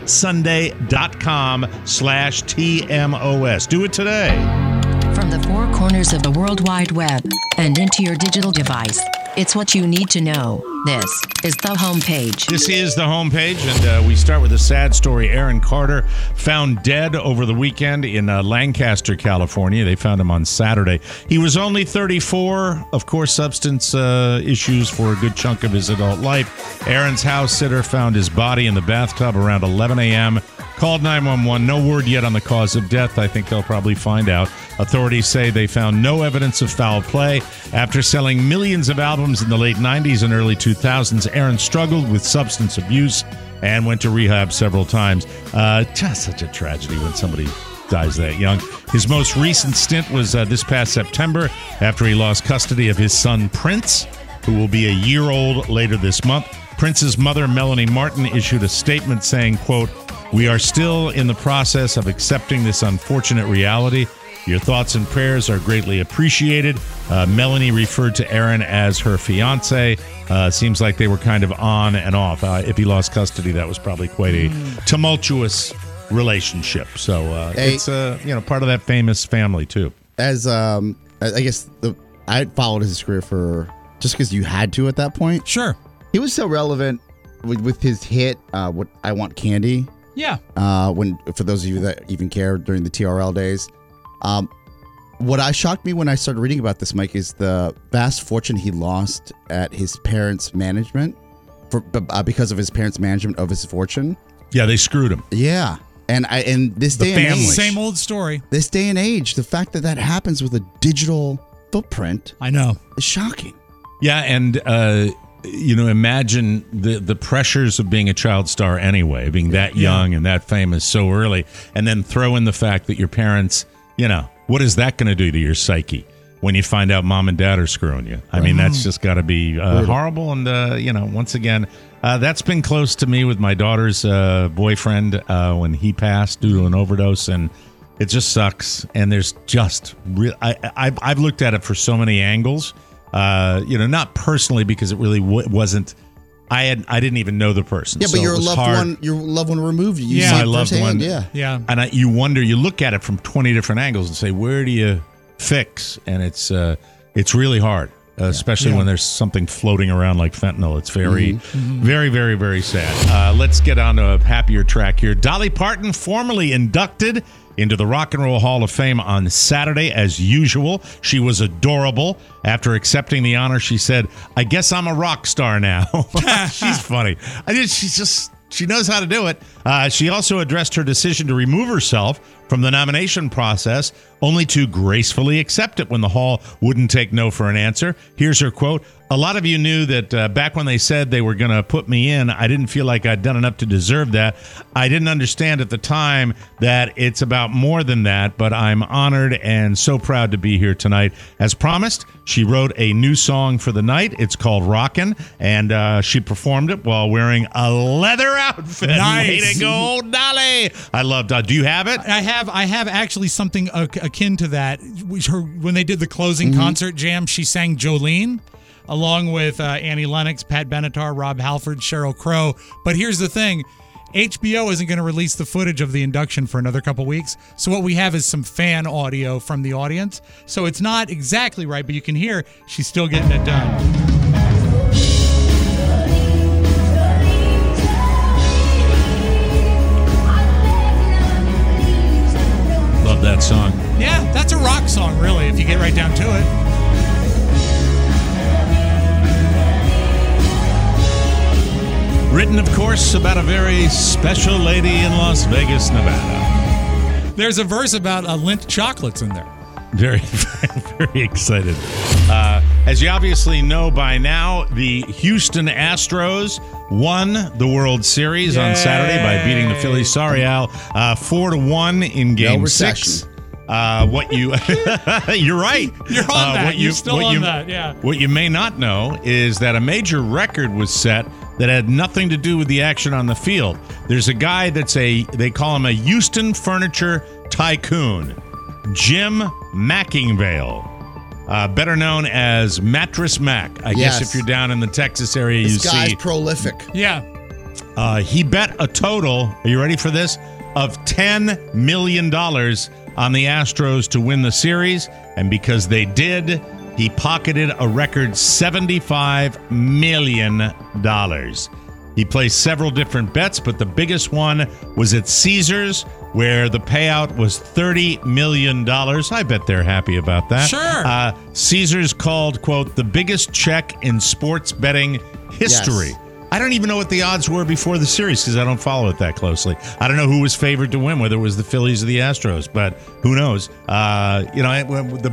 getsunday.com/TMOS. Do it today. From the four corners of the World Wide Web and into your digital device, it's what you need to know. This is the homepage. This is the homepage, and we start with a sad story. Aaron Carter found dead over the weekend in Lancaster, California. They found him on Saturday. He was only 34. Of course, substance issues for a good chunk of his adult life. Aaron's house sitter found his body in the bathtub around 11 a.m., called 911. No word yet on the cause of death. I think they'll probably find out. Authorities say they found no evidence of foul play. After selling millions of albums in the late 90s and early 2000s, Aaron struggled with substance abuse and went to rehab several times. Just such a tragedy when somebody dies that young. His most recent stint was this past September after he lost custody of his son, Prince, who will be a year old later this month. Prince's mother, Melanie Martin, issued a statement saying, quote, "We are still in the process of accepting this unfortunate reality. Your thoughts and prayers are greatly appreciated." Melanie referred to Aaron as her fiance. Seems like they were kind of on and off. If he lost custody, that was probably quite a tumultuous relationship. So it's part of that famous family too. As I guess I followed his career for just because you had to at that point. Sure. He was so relevant with his hit, "What I Want Candy." Yeah. When, for those of you that even care, during the TRL days. What shocked me when I started reading about this, Mike, is the vast fortune he lost at his parents' management because of his parents' management of his fortune. Yeah, they screwed him. Yeah. And this day and age, same old story. This day and age, the fact that happens with a digital footprint, I know, is shocking. Yeah, and imagine the pressures of being a child star anyway, being that young and that famous so early, and then throw in the fact that your parents, what is that going to do to your psyche when you find out mom and dad are screwing you? I mean, that's just got to be horrible. And, once again, that's been close to me with my daughter's boyfriend when he passed due to an overdose, and it just sucks. And there's just I've looked at it for so many angles. Not personally, because it really wasn't. I didn't even know the person. Yeah, but so your loved one removed you. You see my it loved firsthand, one. Yeah. And you look at it from 20 different angles and say, where do you fix? And it's really hard, especially when there's something floating around like fentanyl. It's very, very, very, very sad. Let's get on to a happier track here. Dolly Parton, formally inducted into the Rock and Roll Hall of Fame on Saturday, as usual. She was adorable. After accepting the honor, she said, "I guess I'm a rock star now." She's funny. She knows how to do it. She also addressed her decision to remove herself from the nomination process, only to gracefully accept it when the Hall wouldn't take no for an answer. Here's her quote. "A lot of you knew that back when they said they were going to put me in, I didn't feel like I'd done enough to deserve that. I didn't understand at the time that it's about more than that, but I'm honored and so proud to be here tonight." As promised, she wrote a new song for the night. It's called Rockin', and she performed it while wearing a leather outfit. Nice. Way to go, Dolly. I love that. Do you have it? I have actually something akin to that. When they did the closing concert jam, she sang Jolene, along with Annie Lennox, Pat Benatar, Rob Halford, Sheryl Crow. But here's the thing. HBO isn't going to release the footage of the induction for another couple weeks. So what we have is some fan audio from the audience. So it's not exactly right, but you can hear she's still getting it done. Love that song. Yeah, that's a rock song, really, if you get right down to it. Written, of course, about a very special lady in Las Vegas, Nevada. There's a verse about Lindt chocolates in there. Very, very excited. As you obviously know by now, the Houston Astros won the World Series on Saturday by beating the Phillies. Sorry, Al. 4-1 in Game 6. What you you're right. You're on that. You're still on that. Yeah. What you may not know is that a major record was set that had nothing to do with the action on the field. There's a guy they call him a Houston furniture tycoon, Jim Mackingvale, better known as Mattress Mac. I guess if you're down in the Texas area, this guy's prolific. Yeah. He bet a total, are you ready for this, of $10 million on the Astros to win the series. And because they did, he pocketed a record $75 million. He placed several different bets, but the biggest one was at Caesars, where the payout was $30 million. I bet they're happy about that. Sure. Caesars called, quote, the biggest check in sports betting history. Yes. I don't even know what the odds were before the series because I don't follow it that closely. I don't know who was favored to win, whether it was the Phillies or the Astros, but who knows? The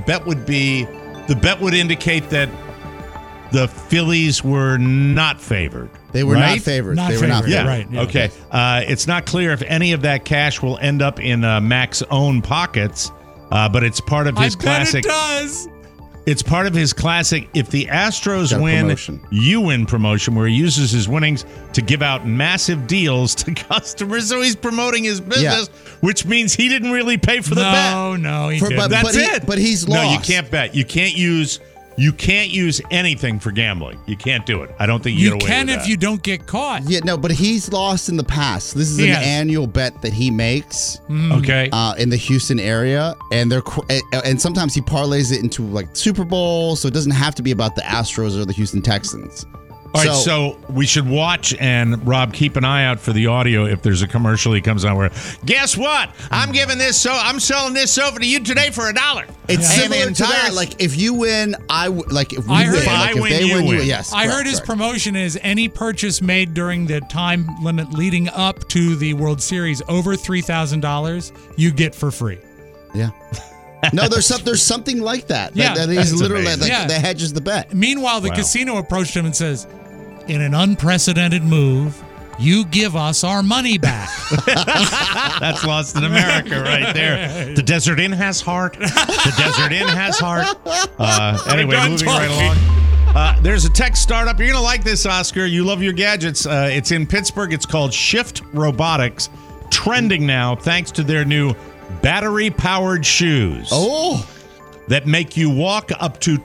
bet would indicate that the Phillies were not favored. They were not favored. They were not favored. Yeah. Right. Yeah. Okay. It's not clear if any of that cash will end up in Mac's own pockets, but it's part of his classic. I bet it does. It's part of his classic, if the Astros win, promotion. you win promotion, where he uses his winnings to give out massive deals to customers. So he's promoting his business, which means he didn't really pay for the bet. No, he didn't. That's it. But he's lost. No, you can't bet. You can't use anything for gambling. You can't do it. I don't think you get away can with if that. you don't get caught. Yeah, no, but he's lost in the past. This is an annual bet that he makes. Okay. In the Houston area, and and sometimes he parlays it into like Super Bowl, so it doesn't have to be about the Astros or the Houston Texans. All right, so we should watch, and Rob, keep an eye out for the audio if there's a commercial he comes on where, guess what? I'm selling this over to you today for $1. It's similar to that. Like if you win, if they win. Yes. I heard his promotion is any purchase made during the time limit leading up to the World Series over $3,000, you get for free. Yeah. No, there's something like that. Yeah, that is literally that hedges the bet. Meanwhile, the casino approached him and says, in an unprecedented move, you give us our money back. That's Lost in America right there. The Desert Inn has heart. The Desert Inn has heart. Anyway, moving right along. There's a tech startup. You're going to like this, Oscar. You love your gadgets. It's in Pittsburgh. It's called Shift Robotics. Trending now thanks to their new battery-powered shoes. Oh! That make you walk up to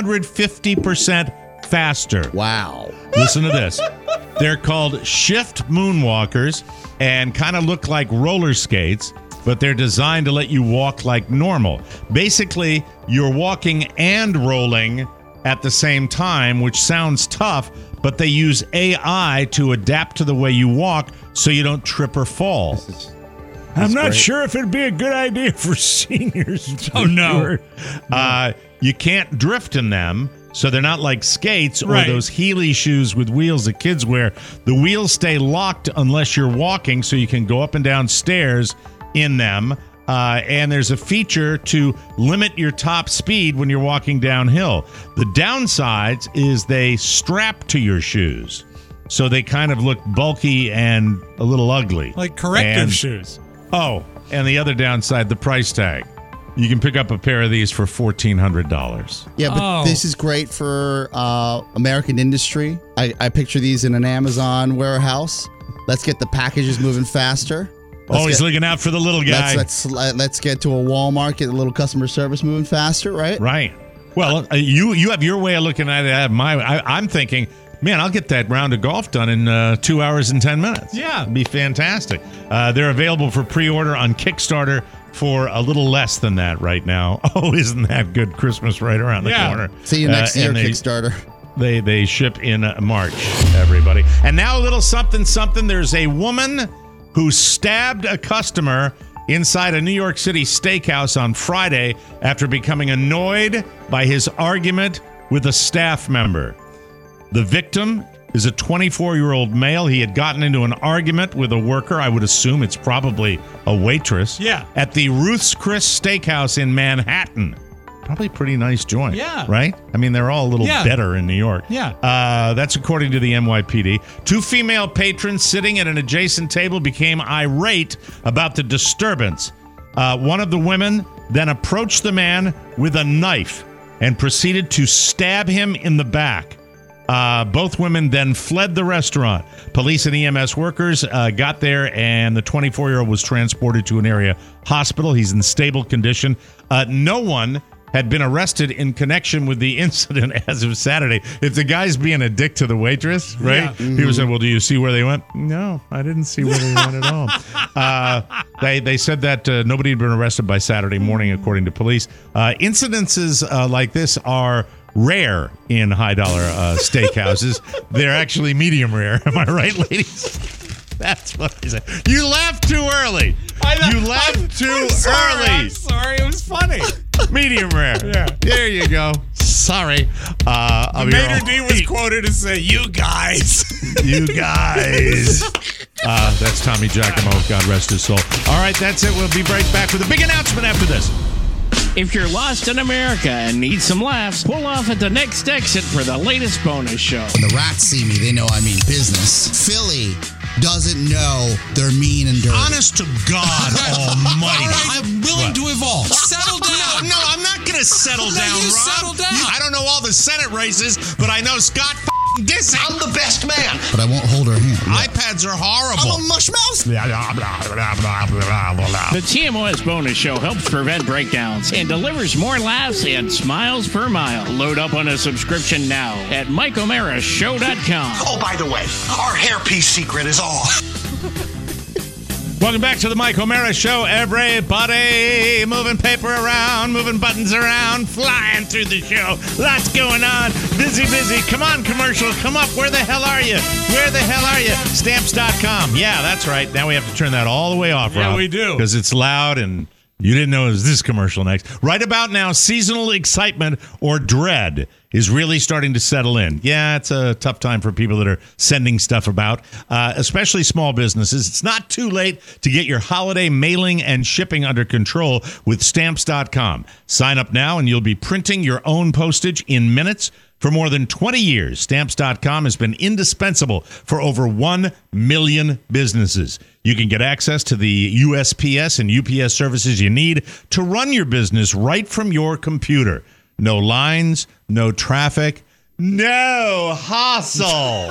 250% faster. Wow. Listen to this. They're called Shift Moonwalkers and kind of look like roller skates, but they're designed to let you walk like normal. Basically, you're walking and rolling at the same time, which sounds tough, but they use AI to adapt to the way you walk so you don't trip or fall. I'm not sure if it'd be a good idea for seniors. Oh, no. You can't drift in them, so they're not like skates or those Heeley shoes with wheels that kids wear. The wheels stay locked unless you're walking, so you can go up and down stairs in them. And there's a feature to limit your top speed when you're walking downhill. The downsides is they strap to your shoes, so they kind of look bulky and a little ugly. Like corrective shoes. Oh, and the other downside, the price tag. You can pick up a pair of these for $1,400. Yeah, but this is great for American industry. I picture these in an Amazon warehouse. Let's get the packages moving faster. Always looking out for the little guy. Let's get to a Walmart, get a little customer service moving faster, right? Right. Well, you have your way of looking at it. I have I'm thinking, man, I'll get that round of golf done in 2 hours and 10 minutes. Yeah. It'd be fantastic. They're available for pre-order on Kickstarter for a little less than that right now. Oh, isn't that good? Christmas right around the corner. See you next year, Kickstarter. They ship in March, everybody. And now a little something. There's a woman who stabbed a customer inside a New York City steakhouse on Friday after becoming annoyed by his argument with a staff member. The victim is a 24-year-old male. He had gotten into an argument with a worker. I would assume it's probably a waitress. Yeah. At the Ruth's Chris Steakhouse in Manhattan. Probably a pretty nice joint. Yeah. Right? I mean, they're all a little better in New York. Yeah. That's according to the NYPD. Two female patrons sitting at an adjacent table became irate about the disturbance. One of the women then approached the man with a knife and proceeded to stab him in the back. Both women then fled the restaurant. Police and EMS workers got there, and the 24-year-old was transported to an area hospital. He's in stable condition. No one had been arrested in connection with the incident as of Saturday. If the guy's being a dick to the waitress, right? Yeah. Mm-hmm. He was saying, well, do you see where they went? No, I didn't see where they went at all. They said that nobody had been arrested by Saturday morning, according to police. Incidences like this are rare in high-dollar steakhouses. They're actually medium rare. Am I right, ladies? That's what I said. You left too early. You left too early. I'm sorry. It was funny. Medium rare. Yeah. There you go. Sorry. The Mater D was quoted to say, "You guys." You guys. That's Tommy Giacomo. God rest his soul. All right, that's it. We'll be right back with a big announcement after this. If you're lost in America and need some laughs, pull off at the next exit for the latest bonus show. When the rats see me, they know I mean business. Philly doesn't know they're mean and dirty. Honest to God almighty. Right, I'm willing to evolve. Settle down. No, I'm not going to settle down, Rob. Settle down. I don't know all the Senate races, but I know Scott Disick. I'm the best man. But I won't hold her hand. iPads are horrible. I'm a mush mouse. The TMOS bonus show helps prevent breakdowns and delivers more laughs and smiles per mile. Load up on a subscription now at MikeO'MaraShow.com. Oh, by the way, our hairpiece secret is off. Welcome back to the Mike O'Mara Show, everybody. Moving paper around, moving buttons around, flying through the show. Lots going on. Busy. Come on, commercial. Come up. Where the hell are you? Where the hell are you? Stamps.com. Yeah, that's right. Now we have to turn that all the way off, Rob. Yeah, we do. Because it's loud and you didn't know it was this commercial next. Right about now, seasonal excitement or dread is really starting to settle in. Yeah, it's a tough time for people that are sending stuff about, especially small businesses. It's not too late to get your holiday mailing and shipping under control with Stamps.com. Sign up now and you'll be printing your own postage in minutes. For more than 20 years, Stamps.com has been indispensable for over 1 million businesses. You can get access to the USPS and UPS services you need to run your business right from your computer. No lines, no traffic, no hustle.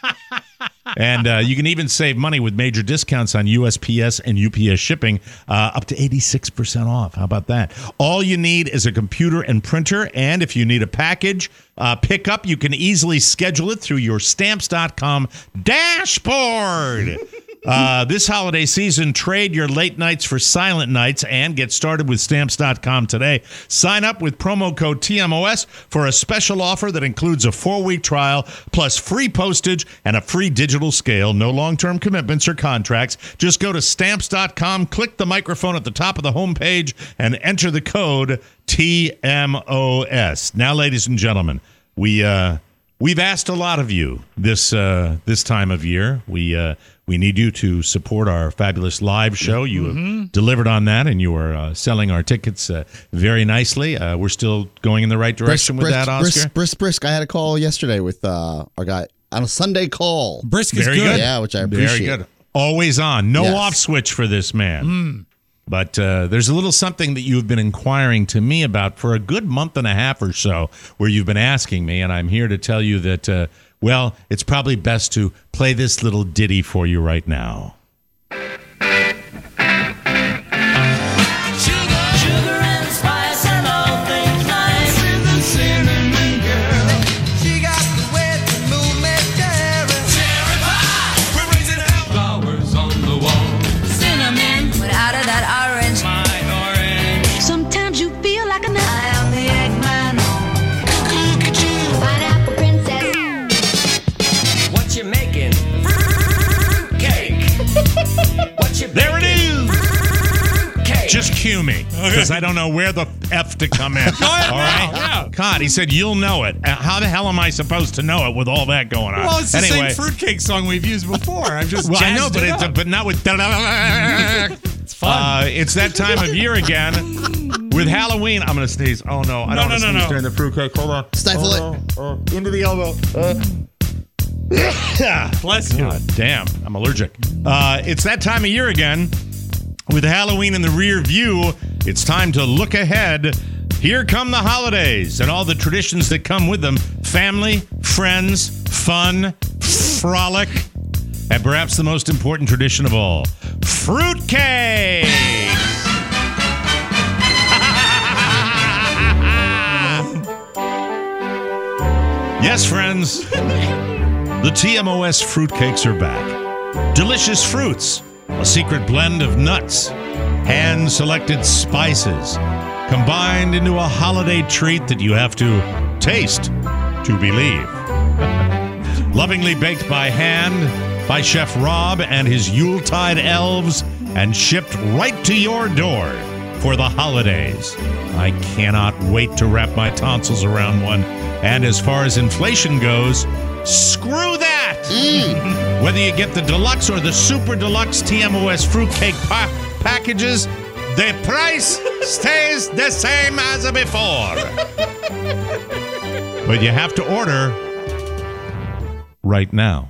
And you can even save money with major discounts on USPS and UPS shipping, up to 86% off. How about that? All you need is a computer and printer, and if you need a package pickup, you can easily schedule it through your Stamps.com dashboard. This holiday season, trade your late nights for silent nights and get started with Stamps.com today. Sign up with promo code TMOS for a special offer that includes a 4-week trial plus free postage and a free digital scale. No long-term commitments or contracts. Just go to Stamps.com, click the microphone at the top of the homepage, and enter the code TMOS. Now, ladies and gentlemen, we've asked a lot of you this time of year. We need you to support our fabulous live show. You have delivered on that, and you are selling our tickets very nicely. We're still going in the right direction with that, Oscar. Brisk. I had a call yesterday with our guy on a Sunday call. Brisk is good. Yeah, which I appreciate. Very good. Always on. No off switch for this man. But there's a little something that you've been inquiring to me about for a good month and a half or so, where you've been asking me, and I'm here to tell you that, well, it's probably best to play this little ditty for you right now. There it is. Just cue me, because I don't know where the F to come in. All right? Yeah. God, he said, you'll know it. How the hell am I supposed to know it with all that going on? Well, it's the same fruitcake song we've used before. I'm just I know, but not with... It's fun. It's that time of year again. With Halloween, I'm going to sneeze. Oh, no. I don't want to sneeze during the fruitcake. Hold on. Stifle it. Into the elbow. Bless you. God damn, I'm allergic. It's that time of year again. With Halloween in the rear view, it's time to look ahead Here come the holidays and all the traditions that come with them. Family, friends, fun, frolic, and perhaps the most important tradition of all, fruitcake! Yes, friends, the TMOS fruitcakes are back. Delicious fruits, a secret blend of nuts, hand-selected spices, combined into a holiday treat that you have to taste to believe. Lovingly baked by hand by Chef Rob and his Yuletide elves and shipped right to your door for the holidays. I cannot wait to wrap my tonsils around one. And as far as inflation goes, screw that! Whether you get the deluxe or the super deluxe TMOS fruitcake packages, the price stays the same as before. But you have to order right now.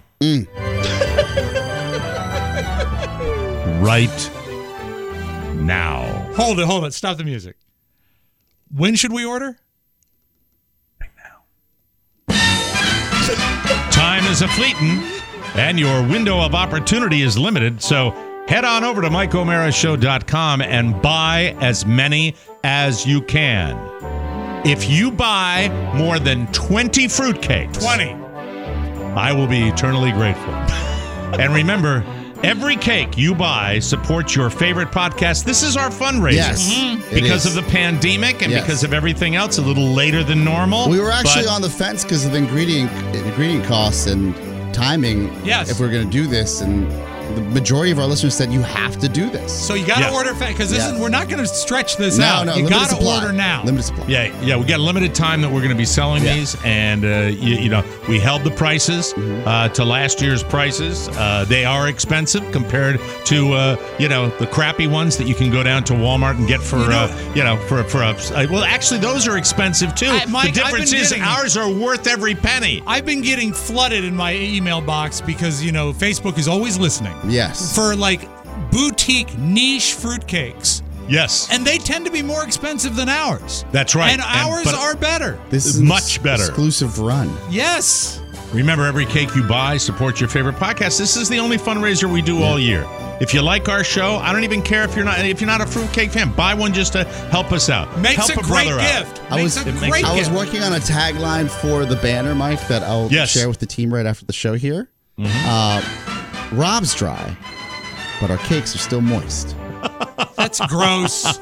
Right now. Hold it. Stop the music. When should we order? Right now. Time is a-fleetin', and your window of opportunity is limited, so head on over to MikeO'MaraShow.com and buy as many as you can. If you buy more than 20 fruitcakes, 20, I will be eternally grateful. And remember, every cake you buy supports your favorite podcast. This is our fundraiser. Yes, because of the pandemic and because of everything else, a little later than normal. We were actually on the fence because of the ingredient costs and timing. Yes. If we're going to do this, and the majority of our listeners said you have to do this. So you got to order fast because we're not going to stretch this out. No, you got to order now. Limited supply. Yeah, we got a limited time that we're going to be selling these, and you know, we held the prices to last year's prices. They are expensive compared to the crappy ones that you can go down to Walmart and get for well, actually those are expensive too. Mike, the difference is ours are worth every penny. I've been getting flooded in my email box because Facebook is always listening. Yes. For like boutique niche fruitcakes. Yes. And they tend to be more expensive than ours. That's right. And ours are better. This is much better. Exclusive run. Yes. Remember, every cake you buy supports your favorite podcast. This is the only fundraiser we do all year. If you like our show, I don't even care if you're not a fruitcake fan. Buy one just to help us out. Makes help a great brother gift. Out. I was working on a tagline for the banner, Mike, that I'll share with the team right after the show here. Rob's dry, but our cakes are still moist. That's gross.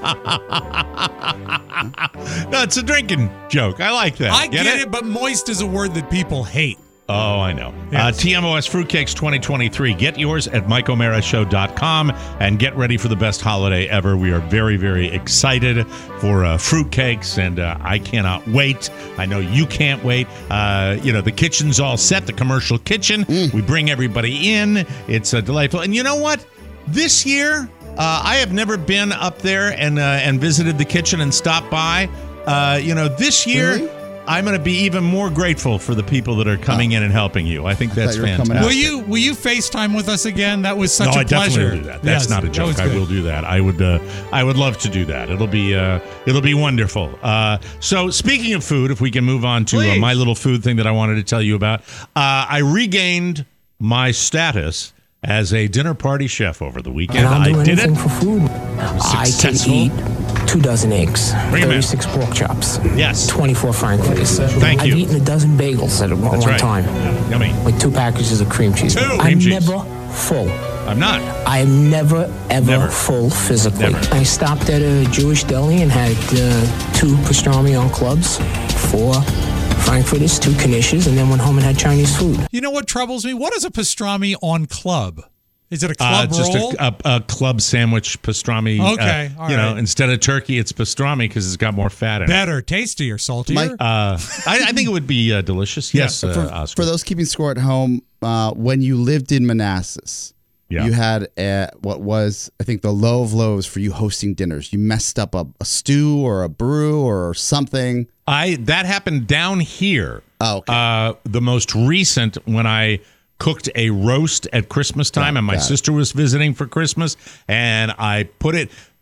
No, it's a drinking joke. I like that. I get it, but moist is a word that people hate. Oh, I know. Yes. TMOS Fruitcakes 2023. Get yours at MikeO'MaraShow.com and get ready for the best holiday ever. We are very, very excited for fruitcakes, and I cannot wait. I know you can't wait. The kitchen's all set, the commercial kitchen. We bring everybody in. It's delightful. And you know what? This year, I have never been up there and visited the kitchen and stopped by. This year... Really? I'm going to be even more grateful for the people that are coming in and helping you. I think that's fantastic. Will you FaceTime with us again? That was such a pleasure. No, I definitely will do that. That's not a joke. I will do that. I would love to do that. It'll be wonderful. So speaking of food, if we can move on to my little food thing that I wanted to tell you about, I regained my status as a dinner party chef over the weekend. And I'll do anything for food. I can eat 2 dozen eggs, 36 pork chops, 24 frankfurters. Thank you. I've eaten a dozen bagels at one time. Yummy. With 2 packages of cream cheese. I'm never full. I'm not. I am never, ever full physically. Never. I stopped at a Jewish deli and had 2 pastrami on clubs, 4 frankfurters, 2 knishes, and then went home and had Chinese food. You know what troubles me? What is a pastrami on club? Is it a club roll? Just a club sandwich pastrami. Okay, all right. Instead of turkey, it's pastrami because it's got more fat in it. Better, tastier, saltier. I think it would be delicious. Yes, Oscar. For those keeping score at home, when you lived in Manassas, you had what was, I think, the low of lows for you hosting dinners. You messed up a stew or a brew or something. That happened down here. Oh, okay. The most recent, when I cooked a roast at Christmas time, and my sister was visiting for Christmas, and I put it.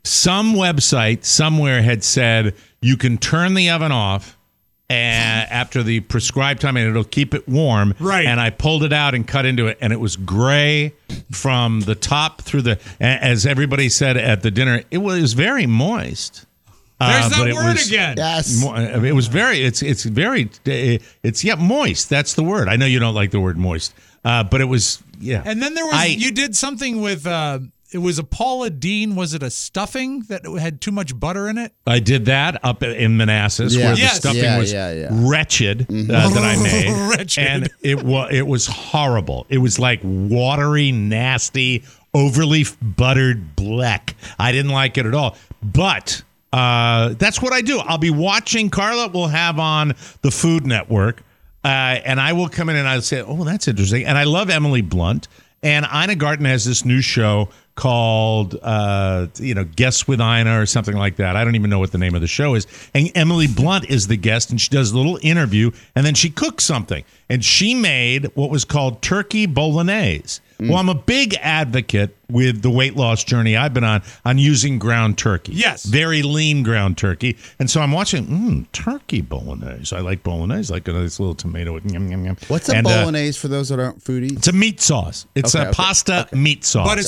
some website somewhere had said you can turn the oven off and after the prescribed time, and it'll keep it warm. Right. And I pulled it out and cut into it, and it was gray from the top through the. As everybody said at the dinner, it was very moist. There's that but word again. Yes. It was very. It's very. It's moist. That's the word. I know you don't like the word moist, but it was. Yeah. And then there was you did something with. It was a Paula Deen. Was it a stuffing that had too much butter in it? I did that up in Manassas where the stuffing was wretched that I made. Wretched. And it was horrible. It was like watery, nasty, overly buttered black. I didn't like it at all. But that's what I do. I'll be watching. Carla will have on the Food Network, and I will come in and I'll say, oh, that's interesting. And I love Emily Blunt. And Ina Garten has this new show called, Guess with Ina or something like that. I don't even know what the name of the show is. And Emily Blunt is the guest, and she does a little interview, and then she cooks something. And she made what was called turkey bolognese. Well, I'm a big advocate with the weight loss journey I've been on using ground turkey. Yes. Very lean ground turkey. And so I'm watching, turkey bolognese. I like bolognese, like a nice little tomato. Yum, yum, yum. What's a bolognese for those that aren't foodies? It's a meat sauce. It's a pasta meat sauce. But it's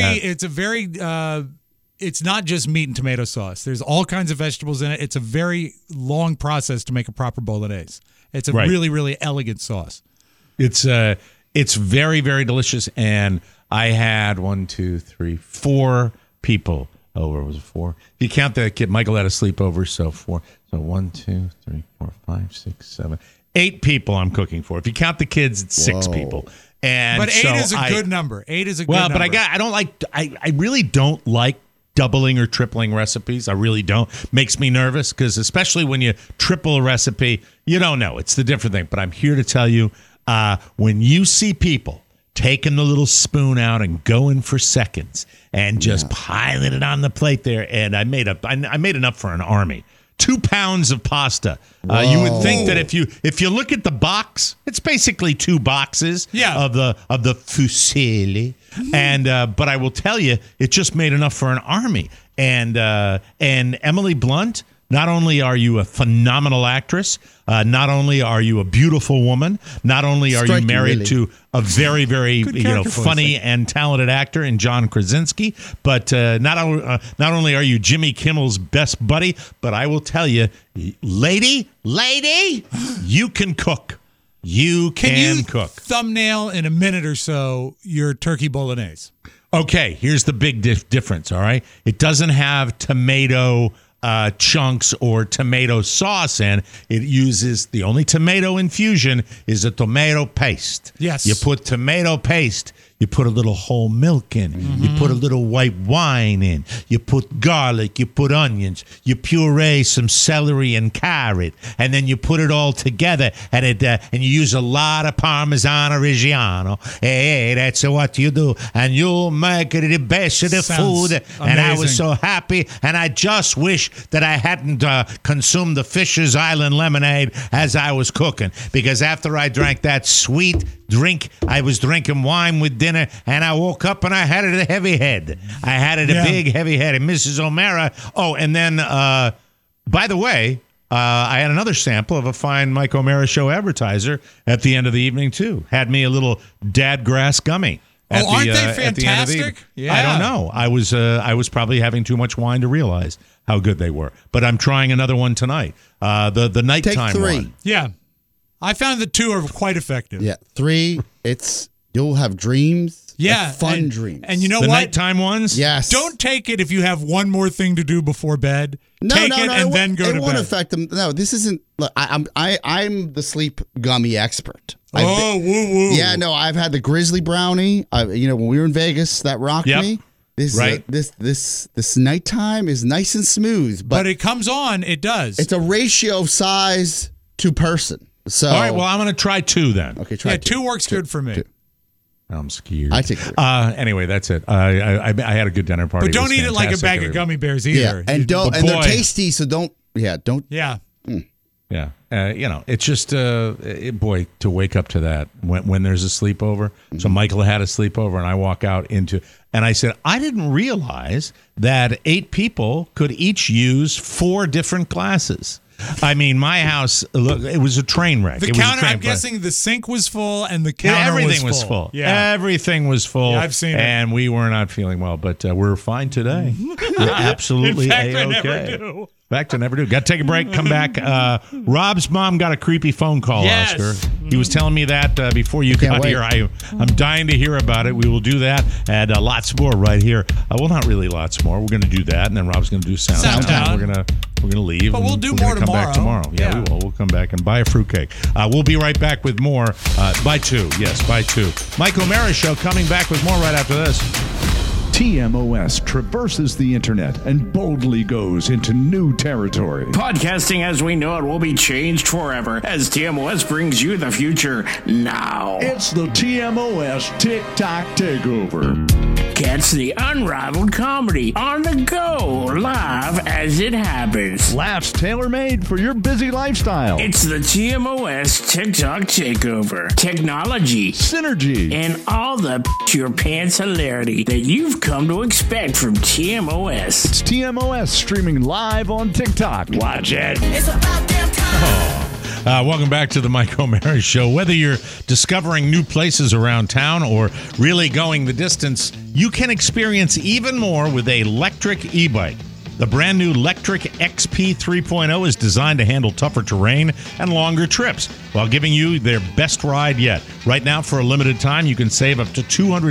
it's not just meat and tomato sauce. There's all kinds of vegetables in it. It's a very long process to make a proper bolognese. It's a really, really elegant sauce. It's very, very delicious. And I had 4 people over. Was it 4? If you count that kid, Michael had a sleepover, so 4. So 1, 2, 3, 4, 5, 6, 7, 8 people I'm cooking for. If you count the kids, it's 6 people. And but 8 is a good number. 8 is a good number. Well, but I really don't like doubling or tripling recipes. I really don't. Makes me nervous because especially when you triple a recipe, you don't know. It's the different thing. But I'm here to tell you, when you see people taking the little spoon out and going for seconds and just piling it on the plate there, and I made enough for an army. 2 pounds of pasta. You would think that if you look at the box, it's basically 2 boxes of the fusilli. And but I will tell you, it just made enough for an army. And Emily Blunt, not only are you a phenomenal actress, not only are you a beautiful woman, not only are you married to a very, very funny and talented actor in John Krasinski, but not only are you Jimmy Kimmel's best buddy, but I will tell you, lady, you can cook. You can cook. Thumbnail in a minute or so your turkey bolognese. Okay, here's the big difference. All right, it doesn't have tomato chunks or tomato sauce in. It uses the only tomato infusion is a tomato paste. Yes. You put tomato paste. You put a little whole milk in. Mm-hmm. You put a little white wine in. You put garlic. You put onions. You puree some celery and carrot, and then you put it all together. And you use a lot of Parmesan Reggiano. Hey, that's what you do, and you make it the best of the food. Amazing. And I was so happy, and I just wish that I hadn't consumed the Fisher's Island lemonade as I was cooking, because after I drank that sweet drink, I was drinking wine with dinner, and I woke up and I had a heavy head. I had a big heavy head. And Mrs. O'Mara, and then, by the way, I had another sample of a fine Mike O'Mara show advertiser at the end of the evening, too. Had me a little dadgrass gummy. Aren't they fantastic? Yeah. I don't know. I was probably having too much wine to realize how good they were. But I'm trying another one tonight. The nighttime Take 3. one. Yeah. I found the 2 are quite effective. Yeah. 3, you'll have dreams. Yeah. Like fun dreams. And you know the what? nighttime ones? Yes. Don't take it if you have one more thing to do before bed. Take it and then go to bed. It won't affect them. No, this isn't. Look, I'm the sleep gummy expert. Woo woo. Yeah, no, I've had the Grizzly Brownie. When we were in Vegas, that rocked me. This nighttime is nice and smooth, but it comes on. It does. It's a ratio of size to person. So, all right, well, I'm going to try 2 then. Okay, try 2. 2 works good for me. 2. I'm scared. I take 3. Anyway, that's it. I had a good dinner party. But don't eat it like a bag of gummy bears either. Yeah, and they're tasty, so don't. Yeah. Yeah. It's just, boy, to wake up to that when there's a sleepover. So Michael had a sleepover, and I walk out and I said, I didn't realize that 8 people could each use 4 different glasses. I mean, my house, look, it was a train wreck. The counter, I'm guessing the sink was full and the counter everything was full. Yeah. Everything was full. Yeah, I've seen it. And we were not feeling well, but we're fine today. We're absolutely In fact, A-okay. I never do. Back to never do. Got to take a break, come back. Rob's mom got a creepy phone call, Yes. Oscar. He was telling me that before you got here. I'm dying to hear about it. We will do that and lots more right here. Well, not really lots more. We're going to do that, and then Rob's going to do Sound Town. We're going to leave. But we'll do we're more gonna come back tomorrow. Yeah, we will. We'll come back and buy a fruitcake. We'll be right back with more. By 2. Yes, by 2. Mike O'Mara Show coming back with more right after this. TMOS traverses the internet and boldly goes into new territory. Podcasting as we know it will be changed forever as TMOS brings you the future now. It's the TMOS TikTok Takeover. Catch the unrivaled comedy on the go, live as it happens. Laughs tailor-made for your busy lifestyle. It's the TMOS TikTok Takeover. Technology, synergy, and all the your pants hilarity that you've come to expect from TMOS. It's TMOS streaming live on TikTok. Watch it. It's about damn time. Welcome back to the Mike O'Mara Show. Whether you're discovering new places around town or really going the distance, you can experience even more with a electric e-bike. The brand new Lectric XP 3.0 is designed to handle tougher terrain and longer trips while giving you their best ride yet. Right now, for a limited time, you can save up to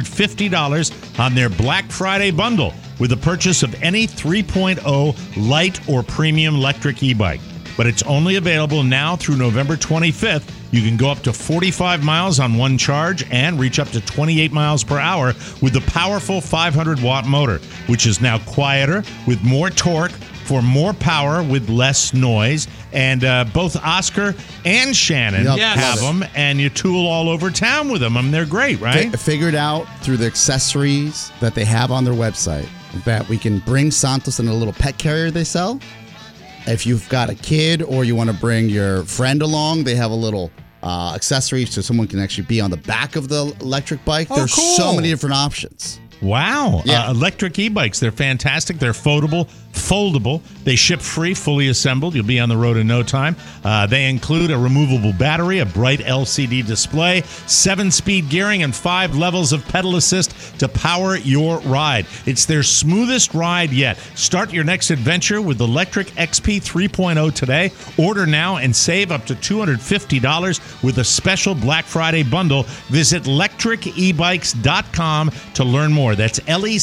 $250 on their Black Friday bundle with the purchase of any 3.0 light or premium electric e-bike. But it's only available now through November 25th. You can go up to 45 miles on one charge and reach up to 28 miles per hour with the powerful 500-watt motor, which is now quieter with more torque for more power with less noise. And both Oscar and Shannon have them, and you tool all over town with them. I mean, they're great, right? Figured out through the accessories that they have on their website that we can bring Santos in a little pet carrier they sell. If you've got a kid or you want to bring your friend along, they have a little accessories so someone can actually be on the back of the electric bike. There's so many different options. Wow. Yeah. Electric e-bikes. They're fantastic. They're foldable. They ship free, fully assembled. You'll be on the road in no time. They include a removable battery, a bright LCD display, 7-speed gearing, and 5 levels of pedal assist to power your ride. It's their smoothest ride yet. Start your next adventure with the Lectric XP 3.0 today. Order now and save up to $250 with a special Black Friday bundle. Visit lectricebikes.com to learn more. That's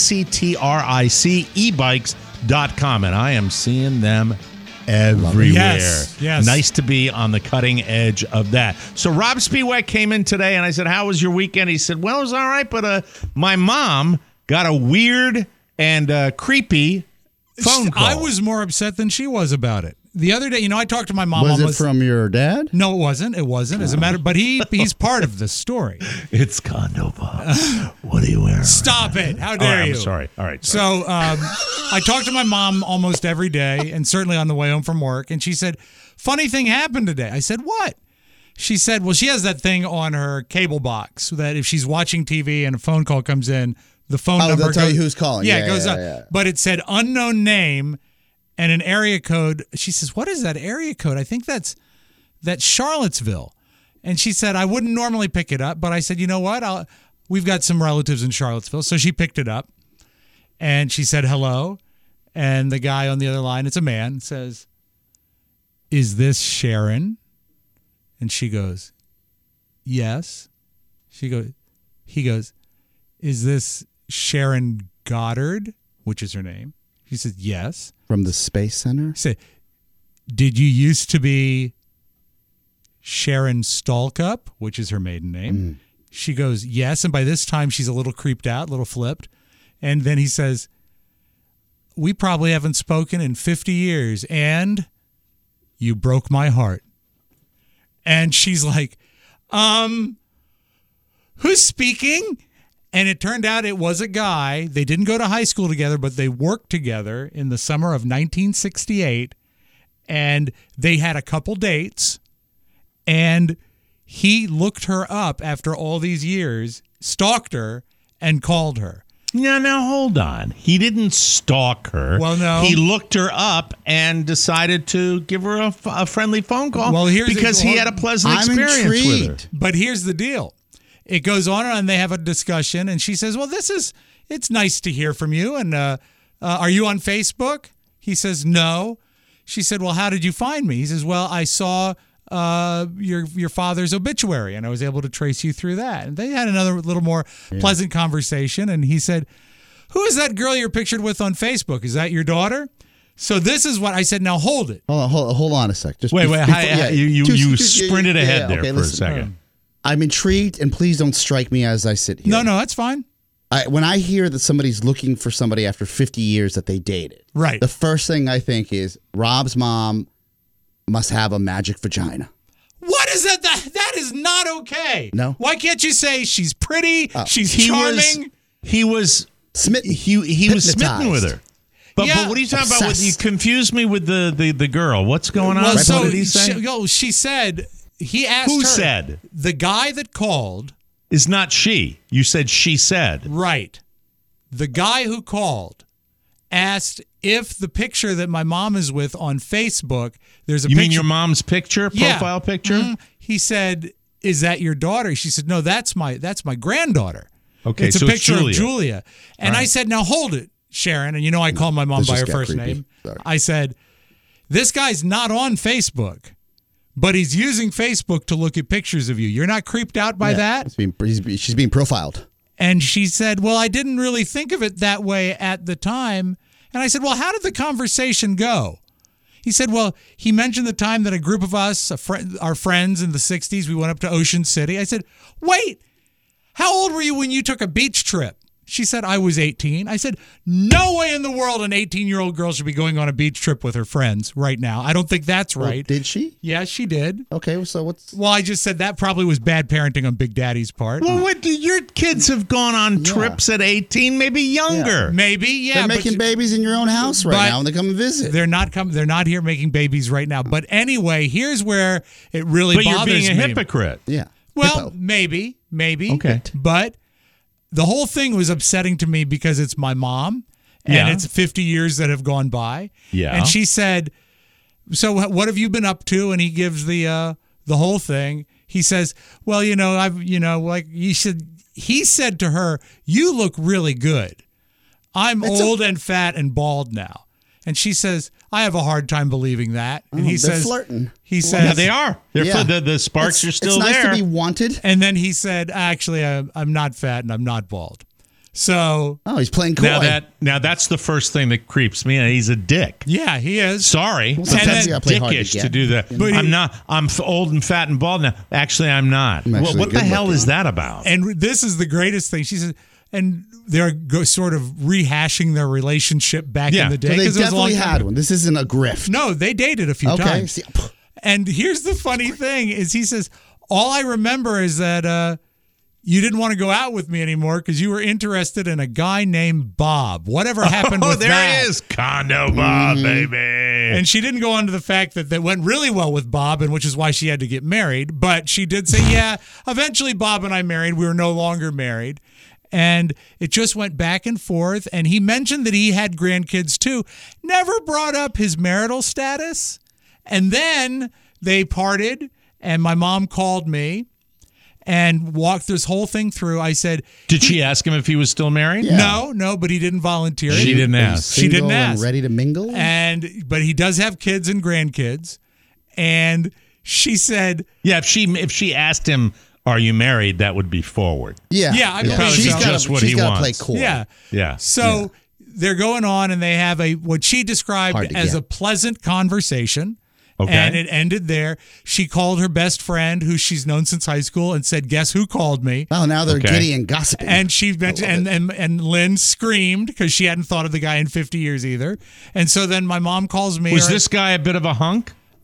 LECTRIC ebikes.com, and I am seeing them everywhere. Yes. Nice to be on the cutting edge of that. So Rob Spiewak came in today, and I said, how was your weekend? He said, well, it was all right, but my mom got a weird and creepy phone call. I was more upset than she was about it. The other day, I talked to my mom. Was it from your dad? No, it wasn't. As a matter, but he's part of the story. It's Condo Bob. What are you wearing? Stop it! How dare you? I'm sorry. All right. So I talk to my mom almost every day, and certainly on the way home from work. And she said, "Funny thing happened today." I said, "What?" She said, "Well, she has that thing on her cable box that if she's watching TV and a phone call comes in, the phone number they'll tell you who's calling. Yeah, it goes up. But it said unknown name." And an area code. She says, "What is that area code?" I think that's Charlottesville. And she said, "I wouldn't normally pick it up," but I said, "You know what? We've got some relatives in Charlottesville." So she picked it up, and she said hello. And the guy on the other line, it's a man, says, "Is this Sharon?" And she goes, "Yes." He goes, "Is this Sharon Goddard?" Which is her name. She said, "Yes." From the Space Center? He said, "Did you used to be Sharon Stalkup?" Which is her maiden name. She goes, "Yes." And by this time, she's a little creeped out, a little flipped. And then he says, "We probably haven't spoken in 50 years. And you broke my heart." And she's like, who's speaking? And it turned out it was a guy. They didn't go to high school together, but they worked together in the summer of 1968. and they had a couple dates, and he looked her up after all these years, stalked her, and called her. Now, hold on. He didn't stalk her. Well, no. He looked her up and decided to give her a friendly phone call because he had a pleasant experience with her. But here's the deal. It goes on and they have a discussion, and she says, well, it's nice to hear from you, and are you on Facebook? He says, no. She said, well, how did you find me? He says, well, I saw your father's obituary, and I was able to trace you through that. And they had another little more pleasant conversation, and he said, who is that girl you're pictured with on Facebook? Is that your daughter? So this is what I said. Now hold it. Hold on a sec. Just wait. You sprinted ahead there for a second. I'm intrigued, and please don't strike me as I sit here. No, that's fine. When I hear that somebody's looking for somebody after 50 years that they dated, right, the first thing I think is Rob's mom must have a magic vagina. What is that? That is not okay. No. Why can't you say she's pretty? She's charming. He was smitten. He was smitten with her. But what are you talking about? You confused me with the girl. What's going on? Well, so what did he say? She said he asked Who her. said? The guy that called is not she. You said she said. Right. The guy who called asked if the picture that my mom is with on Facebook, there's a You picture. mean your mom's picture, profile picture? Mm-hmm. He said, "Is that your daughter?" She said, "No, that's my granddaughter." Okay, it's a so picture it's of Julia. And right. I said, "Now hold it, Sharon." And you know I call my mom by her first name. Sorry. I said, "This guy's not on Facebook, but he's using Facebook to look at pictures of you. You're not creeped out by that?" She's being profiled. And she said, well, I didn't really think of it that way at the time. And I said, well, how did the conversation go? He said, well, he mentioned the time that a group of us, our friends in the 60s, we went up to Ocean City. I said, wait, how old were you when you took a beach trip? She said, I was 18. I said, no way in the world an 18-year-old girl should be going on a beach trip with her friends right now. I don't think that's right. Oh, did she? Yes, she did. Okay, so what's... Well, I just said that probably was bad parenting on Big Daddy's part. Well, your kids have gone on trips at 18, maybe younger. Maybe, yeah. They're making babies in your own house right now when they come and visit. They're not here making babies right now. But anyway, here's where it really bothers me. But you're being a hypocrite. Yeah. Well, maybe. Okay. But the whole thing was upsetting to me because it's my mom, and it's 50 years that have gone by. Yeah. And she said, so what have you been up to? And he gives the whole thing. He says, well, he said to her, you look really good. I'm old and fat and bald now. And she says, I have a hard time believing that. And he they're says, flirting. He says, yeah, they are. The sparks are still there. It's nice to be wanted. And then he said, actually, I'm not fat and I'm not bald. So he's playing coy. Now that's the first thing that creeps me. He's a dick. Yeah, he is. Sorry, but that's dickish to do that. But I'm old and fat and bald now. Actually, I'm not. What the hell is that about? And this is the greatest thing. She says, and they're sort of rehashing their relationship back in the day. So they definitely had one. This isn't a grift. No, they dated a few times. And here's the funny thing is he says, all I remember is that you didn't want to go out with me anymore because you were interested in a guy named Bob. Whatever happened with that? Oh, there he is. Condo Bob, baby. And she didn't go on to the fact that went really well with Bob, and which is why she had to get married. But she did say, yeah, eventually Bob and I married. We were no longer married. And it just went back and forth. And he mentioned that he had grandkids too. Never brought up his marital status. And then they parted, and my mom called me and walked this whole thing through. I said, did she ask him if he was still married? Yeah. No, but he didn't volunteer. She didn't ask. She didn't ask. And ready to mingle? But he does have kids and grandkids. And she said, yeah, if she asked him, are you married? That would be forward. Yeah. Yeah, I believe she's so. just what he wants. Play cool. Yeah. So they're going on, and they have what she described as a pleasant conversation. Okay. And it ended there. She called her best friend, who she's known since high school, and said, guess who called me? Oh, now they're giddy and gossiping. And she mentioned, and Lynn screamed because she hadn't thought of the guy in 50 years either. And so then my mom calls me. Was this guy a bit of a hunk?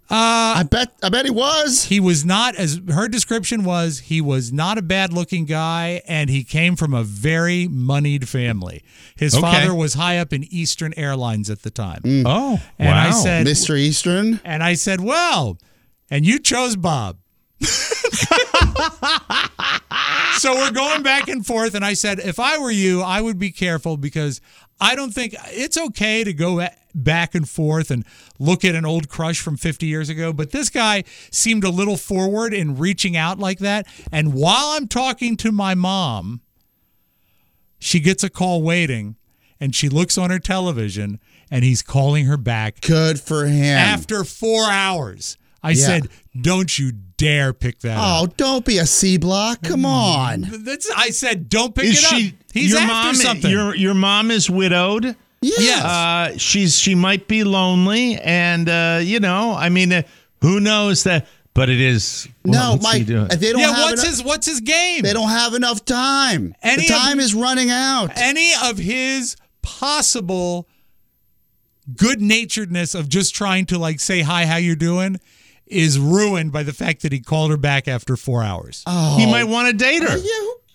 I bet he was. He was not, as her description was, he was not a bad-looking guy, and he came from a very moneyed family. His father was high up in Eastern Airlines at the time. Oh, and wow. I said, Mr. Eastern? And I said, well, and you chose Bob. So we're going back and forth, and I said, if I were you, I would be careful because I don't think it's okay to go back and forth and look at an old crush from 50 years ago, but this guy seemed a little forward in reaching out like that. And while I'm talking to my mom, she gets a call waiting, and she looks on her television, and he's calling her back. Good for him. After 4 hours. I said, don't you dare pick that up. Oh, don't be a C-block. Come on. I said, don't pick it up. He's after something. Your mom is widowed? Yes. She might be lonely, and, I mean, who knows that? But it is. No, Mike. They don't have what's his game? They don't have enough time. The time is running out. Any of his possible good-naturedness of just trying to say hi, how you doing, is ruined by the fact that he called her back after 4 hours. Oh. He might want to date her.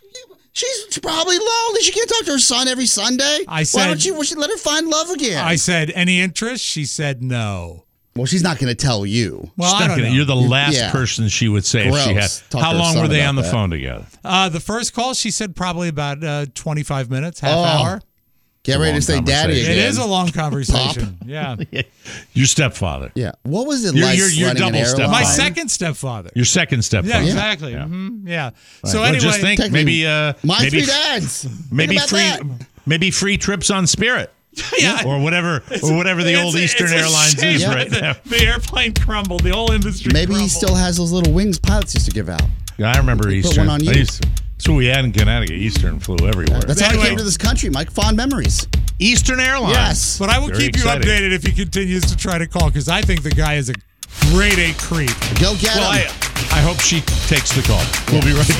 She's probably lonely. She can't talk to her son every Sunday. I said, why don't you let her find love again? I said, any interest? She said no. Well, she's not going to tell you. Well, I don't know. You're the last person she would say if she had. How long were they on the phone together? The first call, she said probably about 25 minutes, half hour. Get ready to say daddy again. It is a long conversation. Yeah. Your stepfather. Yeah. What was it like your running double an stepfather. My second stepfather. Your second stepfather. Yeah, exactly. Yeah. Mm-hmm. Yeah. Right. So Well, anyway, just think maybe three dads. Maybe free trips on Spirit. Yeah. Or whatever the old Eastern Airlines is right now. The airplane crumbled. The whole industry Maybe crumbled. he still has those little wings pilots used to give out. Yeah, I remember Eastern. Put one on you. That's what we had in Connecticut. Eastern flew everywhere. That's how I came to this country, Mike. Fond memories. Eastern Airlines. Yes. But I will keep you updated if he continues to try to call, because I think the guy is a grade A creep. Go get him. I hope she takes the call. We'll be right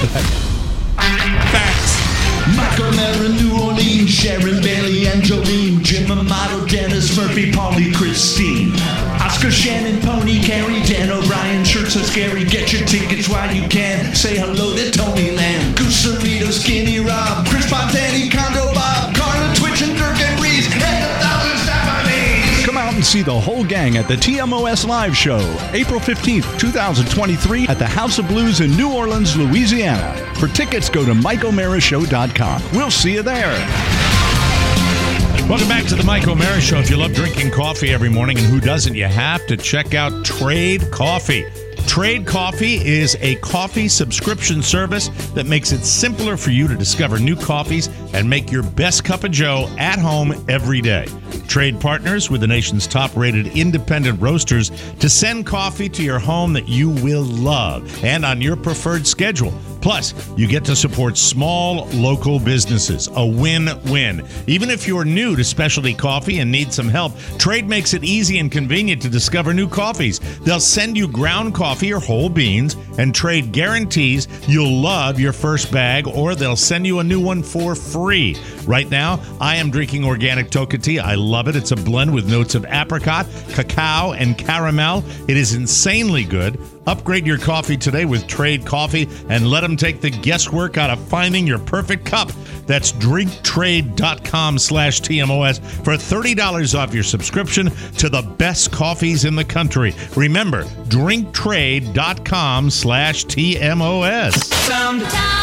back. Facts. Michael Mara, New Orleans, Sharon Bailey, Angeline, Jim Amato, Dennis Murphy, Paulie, Christine, Oscar, Shannon, Pony, Carrie, Dan O'Brien, Shirts So Scary, get your tickets while you can. Say hello to Tony Lamb, Goose Cerrito, Skinny Rob, Chris Fontani, Condo Bob, Carla, Twitch, and Dirk and Reese, and 1,000 Stephanie. Come out and see the whole gang at the TMOS Live Show, April 15th, 2023 at the House of Blues in New Orleans, Louisiana. For tickets, go to MikeO'MaraShow.com. We'll see you there. Welcome back to the Mike O'Mara Show. If you love drinking coffee every morning, and who doesn't, you have to check out Trade Coffee. Trade Coffee is a coffee subscription service that makes it simpler for you to discover new coffees and make your best cup of joe at home every day. Trade partners with the nation's top-rated independent roasters to send coffee to your home that you will love and on your preferred schedule. Plus, you get to support small local businesses. A win-win. Even if you're new to specialty coffee and need some help, Trade makes it easy and convenient to discover new coffees. They'll send you ground coffee or whole beans, and Trade guarantees you'll love your first bag, or they'll send you a new one for free. Right now, I am drinking organic Toka tea. I love it. It's a blend with notes of apricot, cacao, and caramel. It is insanely good. Upgrade your coffee today with Trade Coffee and let them take the guesswork out of finding your perfect cup. That's drinktrade.com/TMOS for $30 off your subscription to the best coffees in the country. Remember, drinktrade.com/TMOS. Sound.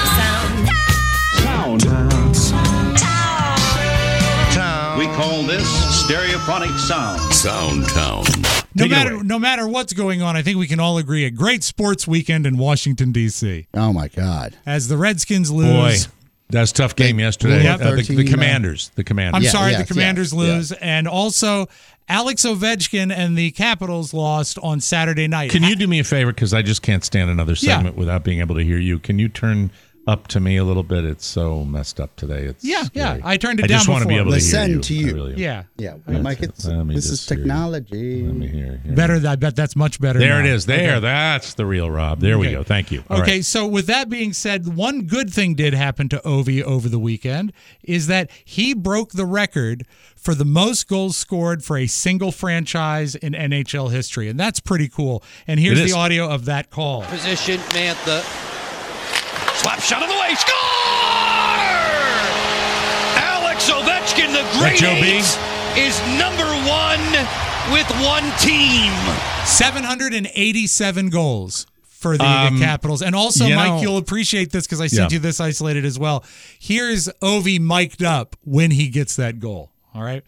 We call this stereophonic sound. Soundtown. No matter what's going on, I think we can all agree a great sports weekend in Washington, D.C. Oh, my God. As the Redskins lose. Boy, that's a tough game yesterday. Yep. The Commanders. The Commanders. I'm sorry, the Commanders lose. Yeah. And also, Alex Ovechkin and the Capitals lost on Saturday night. Can you do me a favor? Because I just can't stand another segment without being able to hear you. Can you turn up to me a little bit. It's so messed up today. It's Yeah. scary. I turned it I down just want to be before. able to Listen hear to you. I really am. Yeah. Yeah, Mike, this is technology. Let me hear. Better. I bet that's much better. There now. it is. There. Okay. That's the real Rob. There we Okay. go. Thank you. All Okay, right. so with that being said, one good thing did happen to Ovi over the weekend is that he broke the record for the most goals scored for a single franchise in NHL history, and that's pretty cool. And here's It is. the audio of that call. Position, Mantha. Slap shot of the way. Score! Alex Ovechkin, the That great Joe B? ace, is number one with one team. 787 goals for the Capitals. And also, Mike, you'll appreciate this because I sent you this isolated as well. Here's Ovi mic'd up when he gets that goal. All right?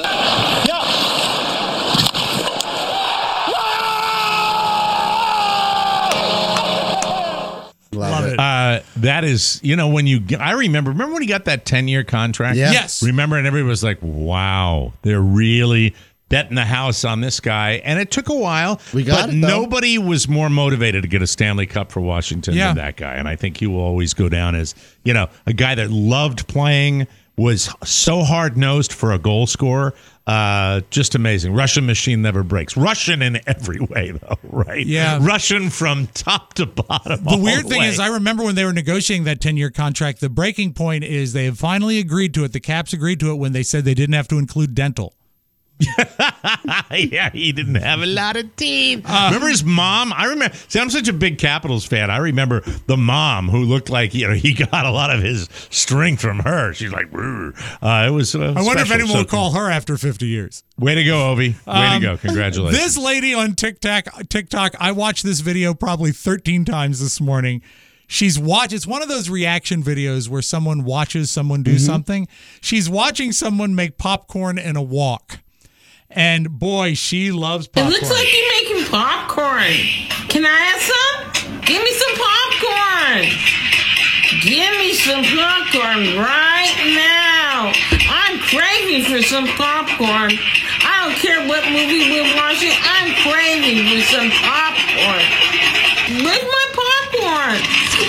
Love it. That is, when I remember when he got that 10-year contract? Yeah. Yes. Remember, and everybody was like, wow, they're really betting the house on this guy. And it took a while, but nobody was more motivated to get a Stanley Cup for Washington than that guy. And I think he will always go down as, a guy that loved playing, was so hard-nosed for a goal scorer. Just amazing. Russian machine never breaks. Russian in every way, though, right? Yeah. Russian from top to bottom. The weird thing is, I remember when they were negotiating that 10-year contract, the breaking point is they have finally agreed to it. The Caps agreed to it when they said they didn't have to include dental. Yeah, he didn't have a lot of teeth. Remember his mom? I remember. See, I'm such a big Capitals fan. I remember the mom who looked like he got a lot of his strength from her. She's like, it was. I wonder if anyone will call her after 50 years. Way to go, Ovi. Way to go. Congratulations. This lady on TikTok, I watched this video probably 13 times this morning. It's one of those reaction videos where someone watches someone do something. She's watching someone make popcorn in a walk. And boy, she loves popcorn. It looks like you're making popcorn. Can I have some? Give me some popcorn. Give me some popcorn right now. I'm craving for some popcorn. I don't care what movie we're watching. I'm craving for some popcorn. Where's my popcorn?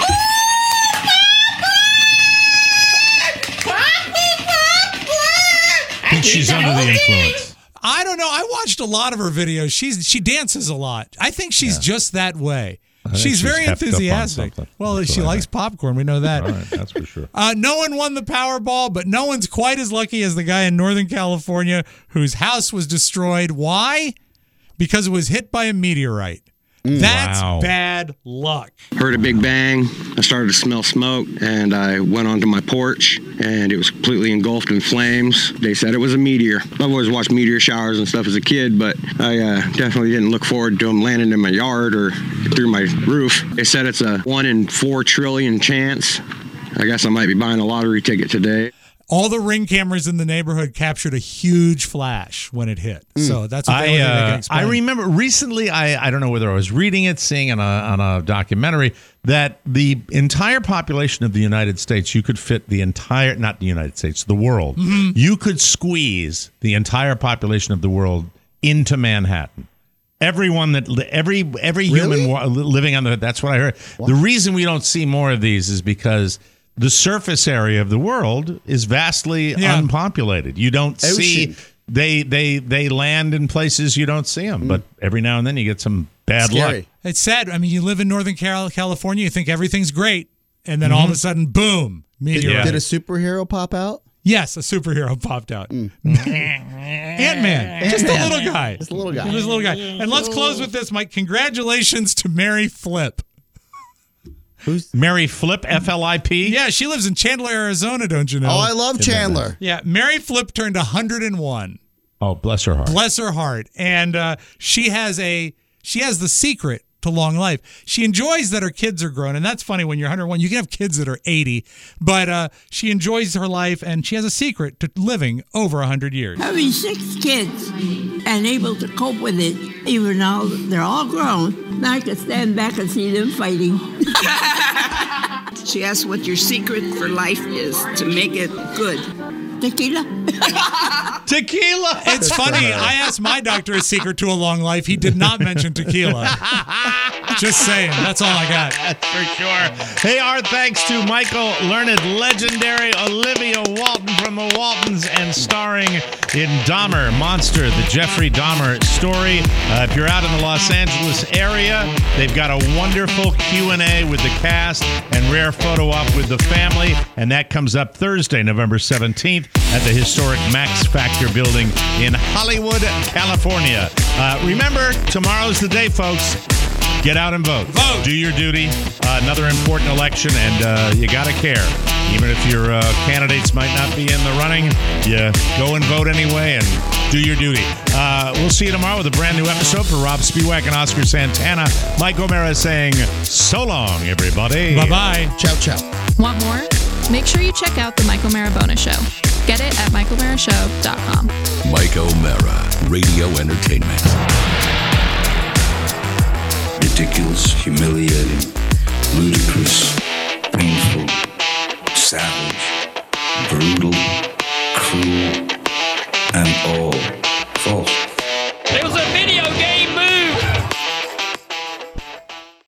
I think she's under the influence. I don't know. I watched a lot of her videos. She dances a lot. I think she's just that way. She's very enthusiastic. Well, she likes popcorn. We know that. All right, that's for sure. No one won the Powerball, but no one's quite as lucky as the guy in Northern California whose house was destroyed. Why? Because it was hit by a meteorite. That's bad luck. Heard a big bang. I started to smell smoke, and I went onto my porch, and it was completely engulfed in flames. They said it was a meteor. I've always watched meteor showers and stuff as a kid, but I definitely didn't look forward to them landing in my yard or through my roof. They said it's a 1 in 4 trillion chance. I guess I might be buying a lottery ticket today. All the Ring cameras in the neighborhood captured a huge flash when it hit. So that's what they can explain. I remember recently, I don't know whether I was reading it, seeing on a documentary, that the entire population of the United States, you could fit the entire, not the United States, the world. Mm-hmm. You could squeeze the entire population of the world into Manhattan. Everyone every human living on that's what I heard. Wow. The reason we don't see more of these is because the surface area of the world is vastly unpopulated. You don't see they land in places you don't see them, but every now and then you get some bad luck. It's sad. I mean, you live in Northern California, you think everything's great, and then all of a sudden, boom, meteorite. Did a superhero pop out? Yes, a superhero popped out. Ant-Man. Just a little guy. Just a little guy. Just a little guy. And let's close with this, Mike. Congratulations to Mary Flip. Who's Mary Flip? F-L-I-P? Yeah, she lives in Chandler, Arizona, don't you know? Oh, I love Chandler. Yeah, Mary Flip turned 101. Oh, bless her heart. Bless her heart. And she has the secret to long life. She enjoys that her kids are grown, and that's funny when you're 101. You can have kids that are 80, but she enjoys her life, and she has a secret to living over 100 years. Having 6 kids and able to cope with it, even though they're all grown, I could stand back and see them fighting. She asked what your secret for life is to make it good. Tequila. Tequila. It's funny. I asked my doctor a secret to a long life. He did not mention tequila. Just saying. That's all I got. That's for sure. Hey, our thanks to Michael Learned, legendary Olivia Walton from the Waltons, and starring in Dahmer, Monster, the Jeffrey Dahmer story. If you're out in the Los Angeles area, they've got a wonderful Q&A with the cast and rare photo op with the family, and that comes up Thursday, November 17th at the historic Max Factor building in Hollywood, California. Remember, tomorrow's the day, folks. Get out and vote. Vote. Do your duty. Another important election, and you got to care. Even if your candidates might not be in the running, you go and vote anyway and do your duty. We'll see you tomorrow with a brand new episode. For Rob Spiewak and Oscar Santana, Mike O'Mara saying so long, everybody. Bye-bye. Ciao, ciao. Want more? Make sure you check out the Mike O'Mara Bonus Show. Get it at MikeO'MaraShow.com. Mike O'Mara, Radio Entertainment. Ridiculous, humiliating, ludicrous, painful, savage, brutal, cruel, and all false.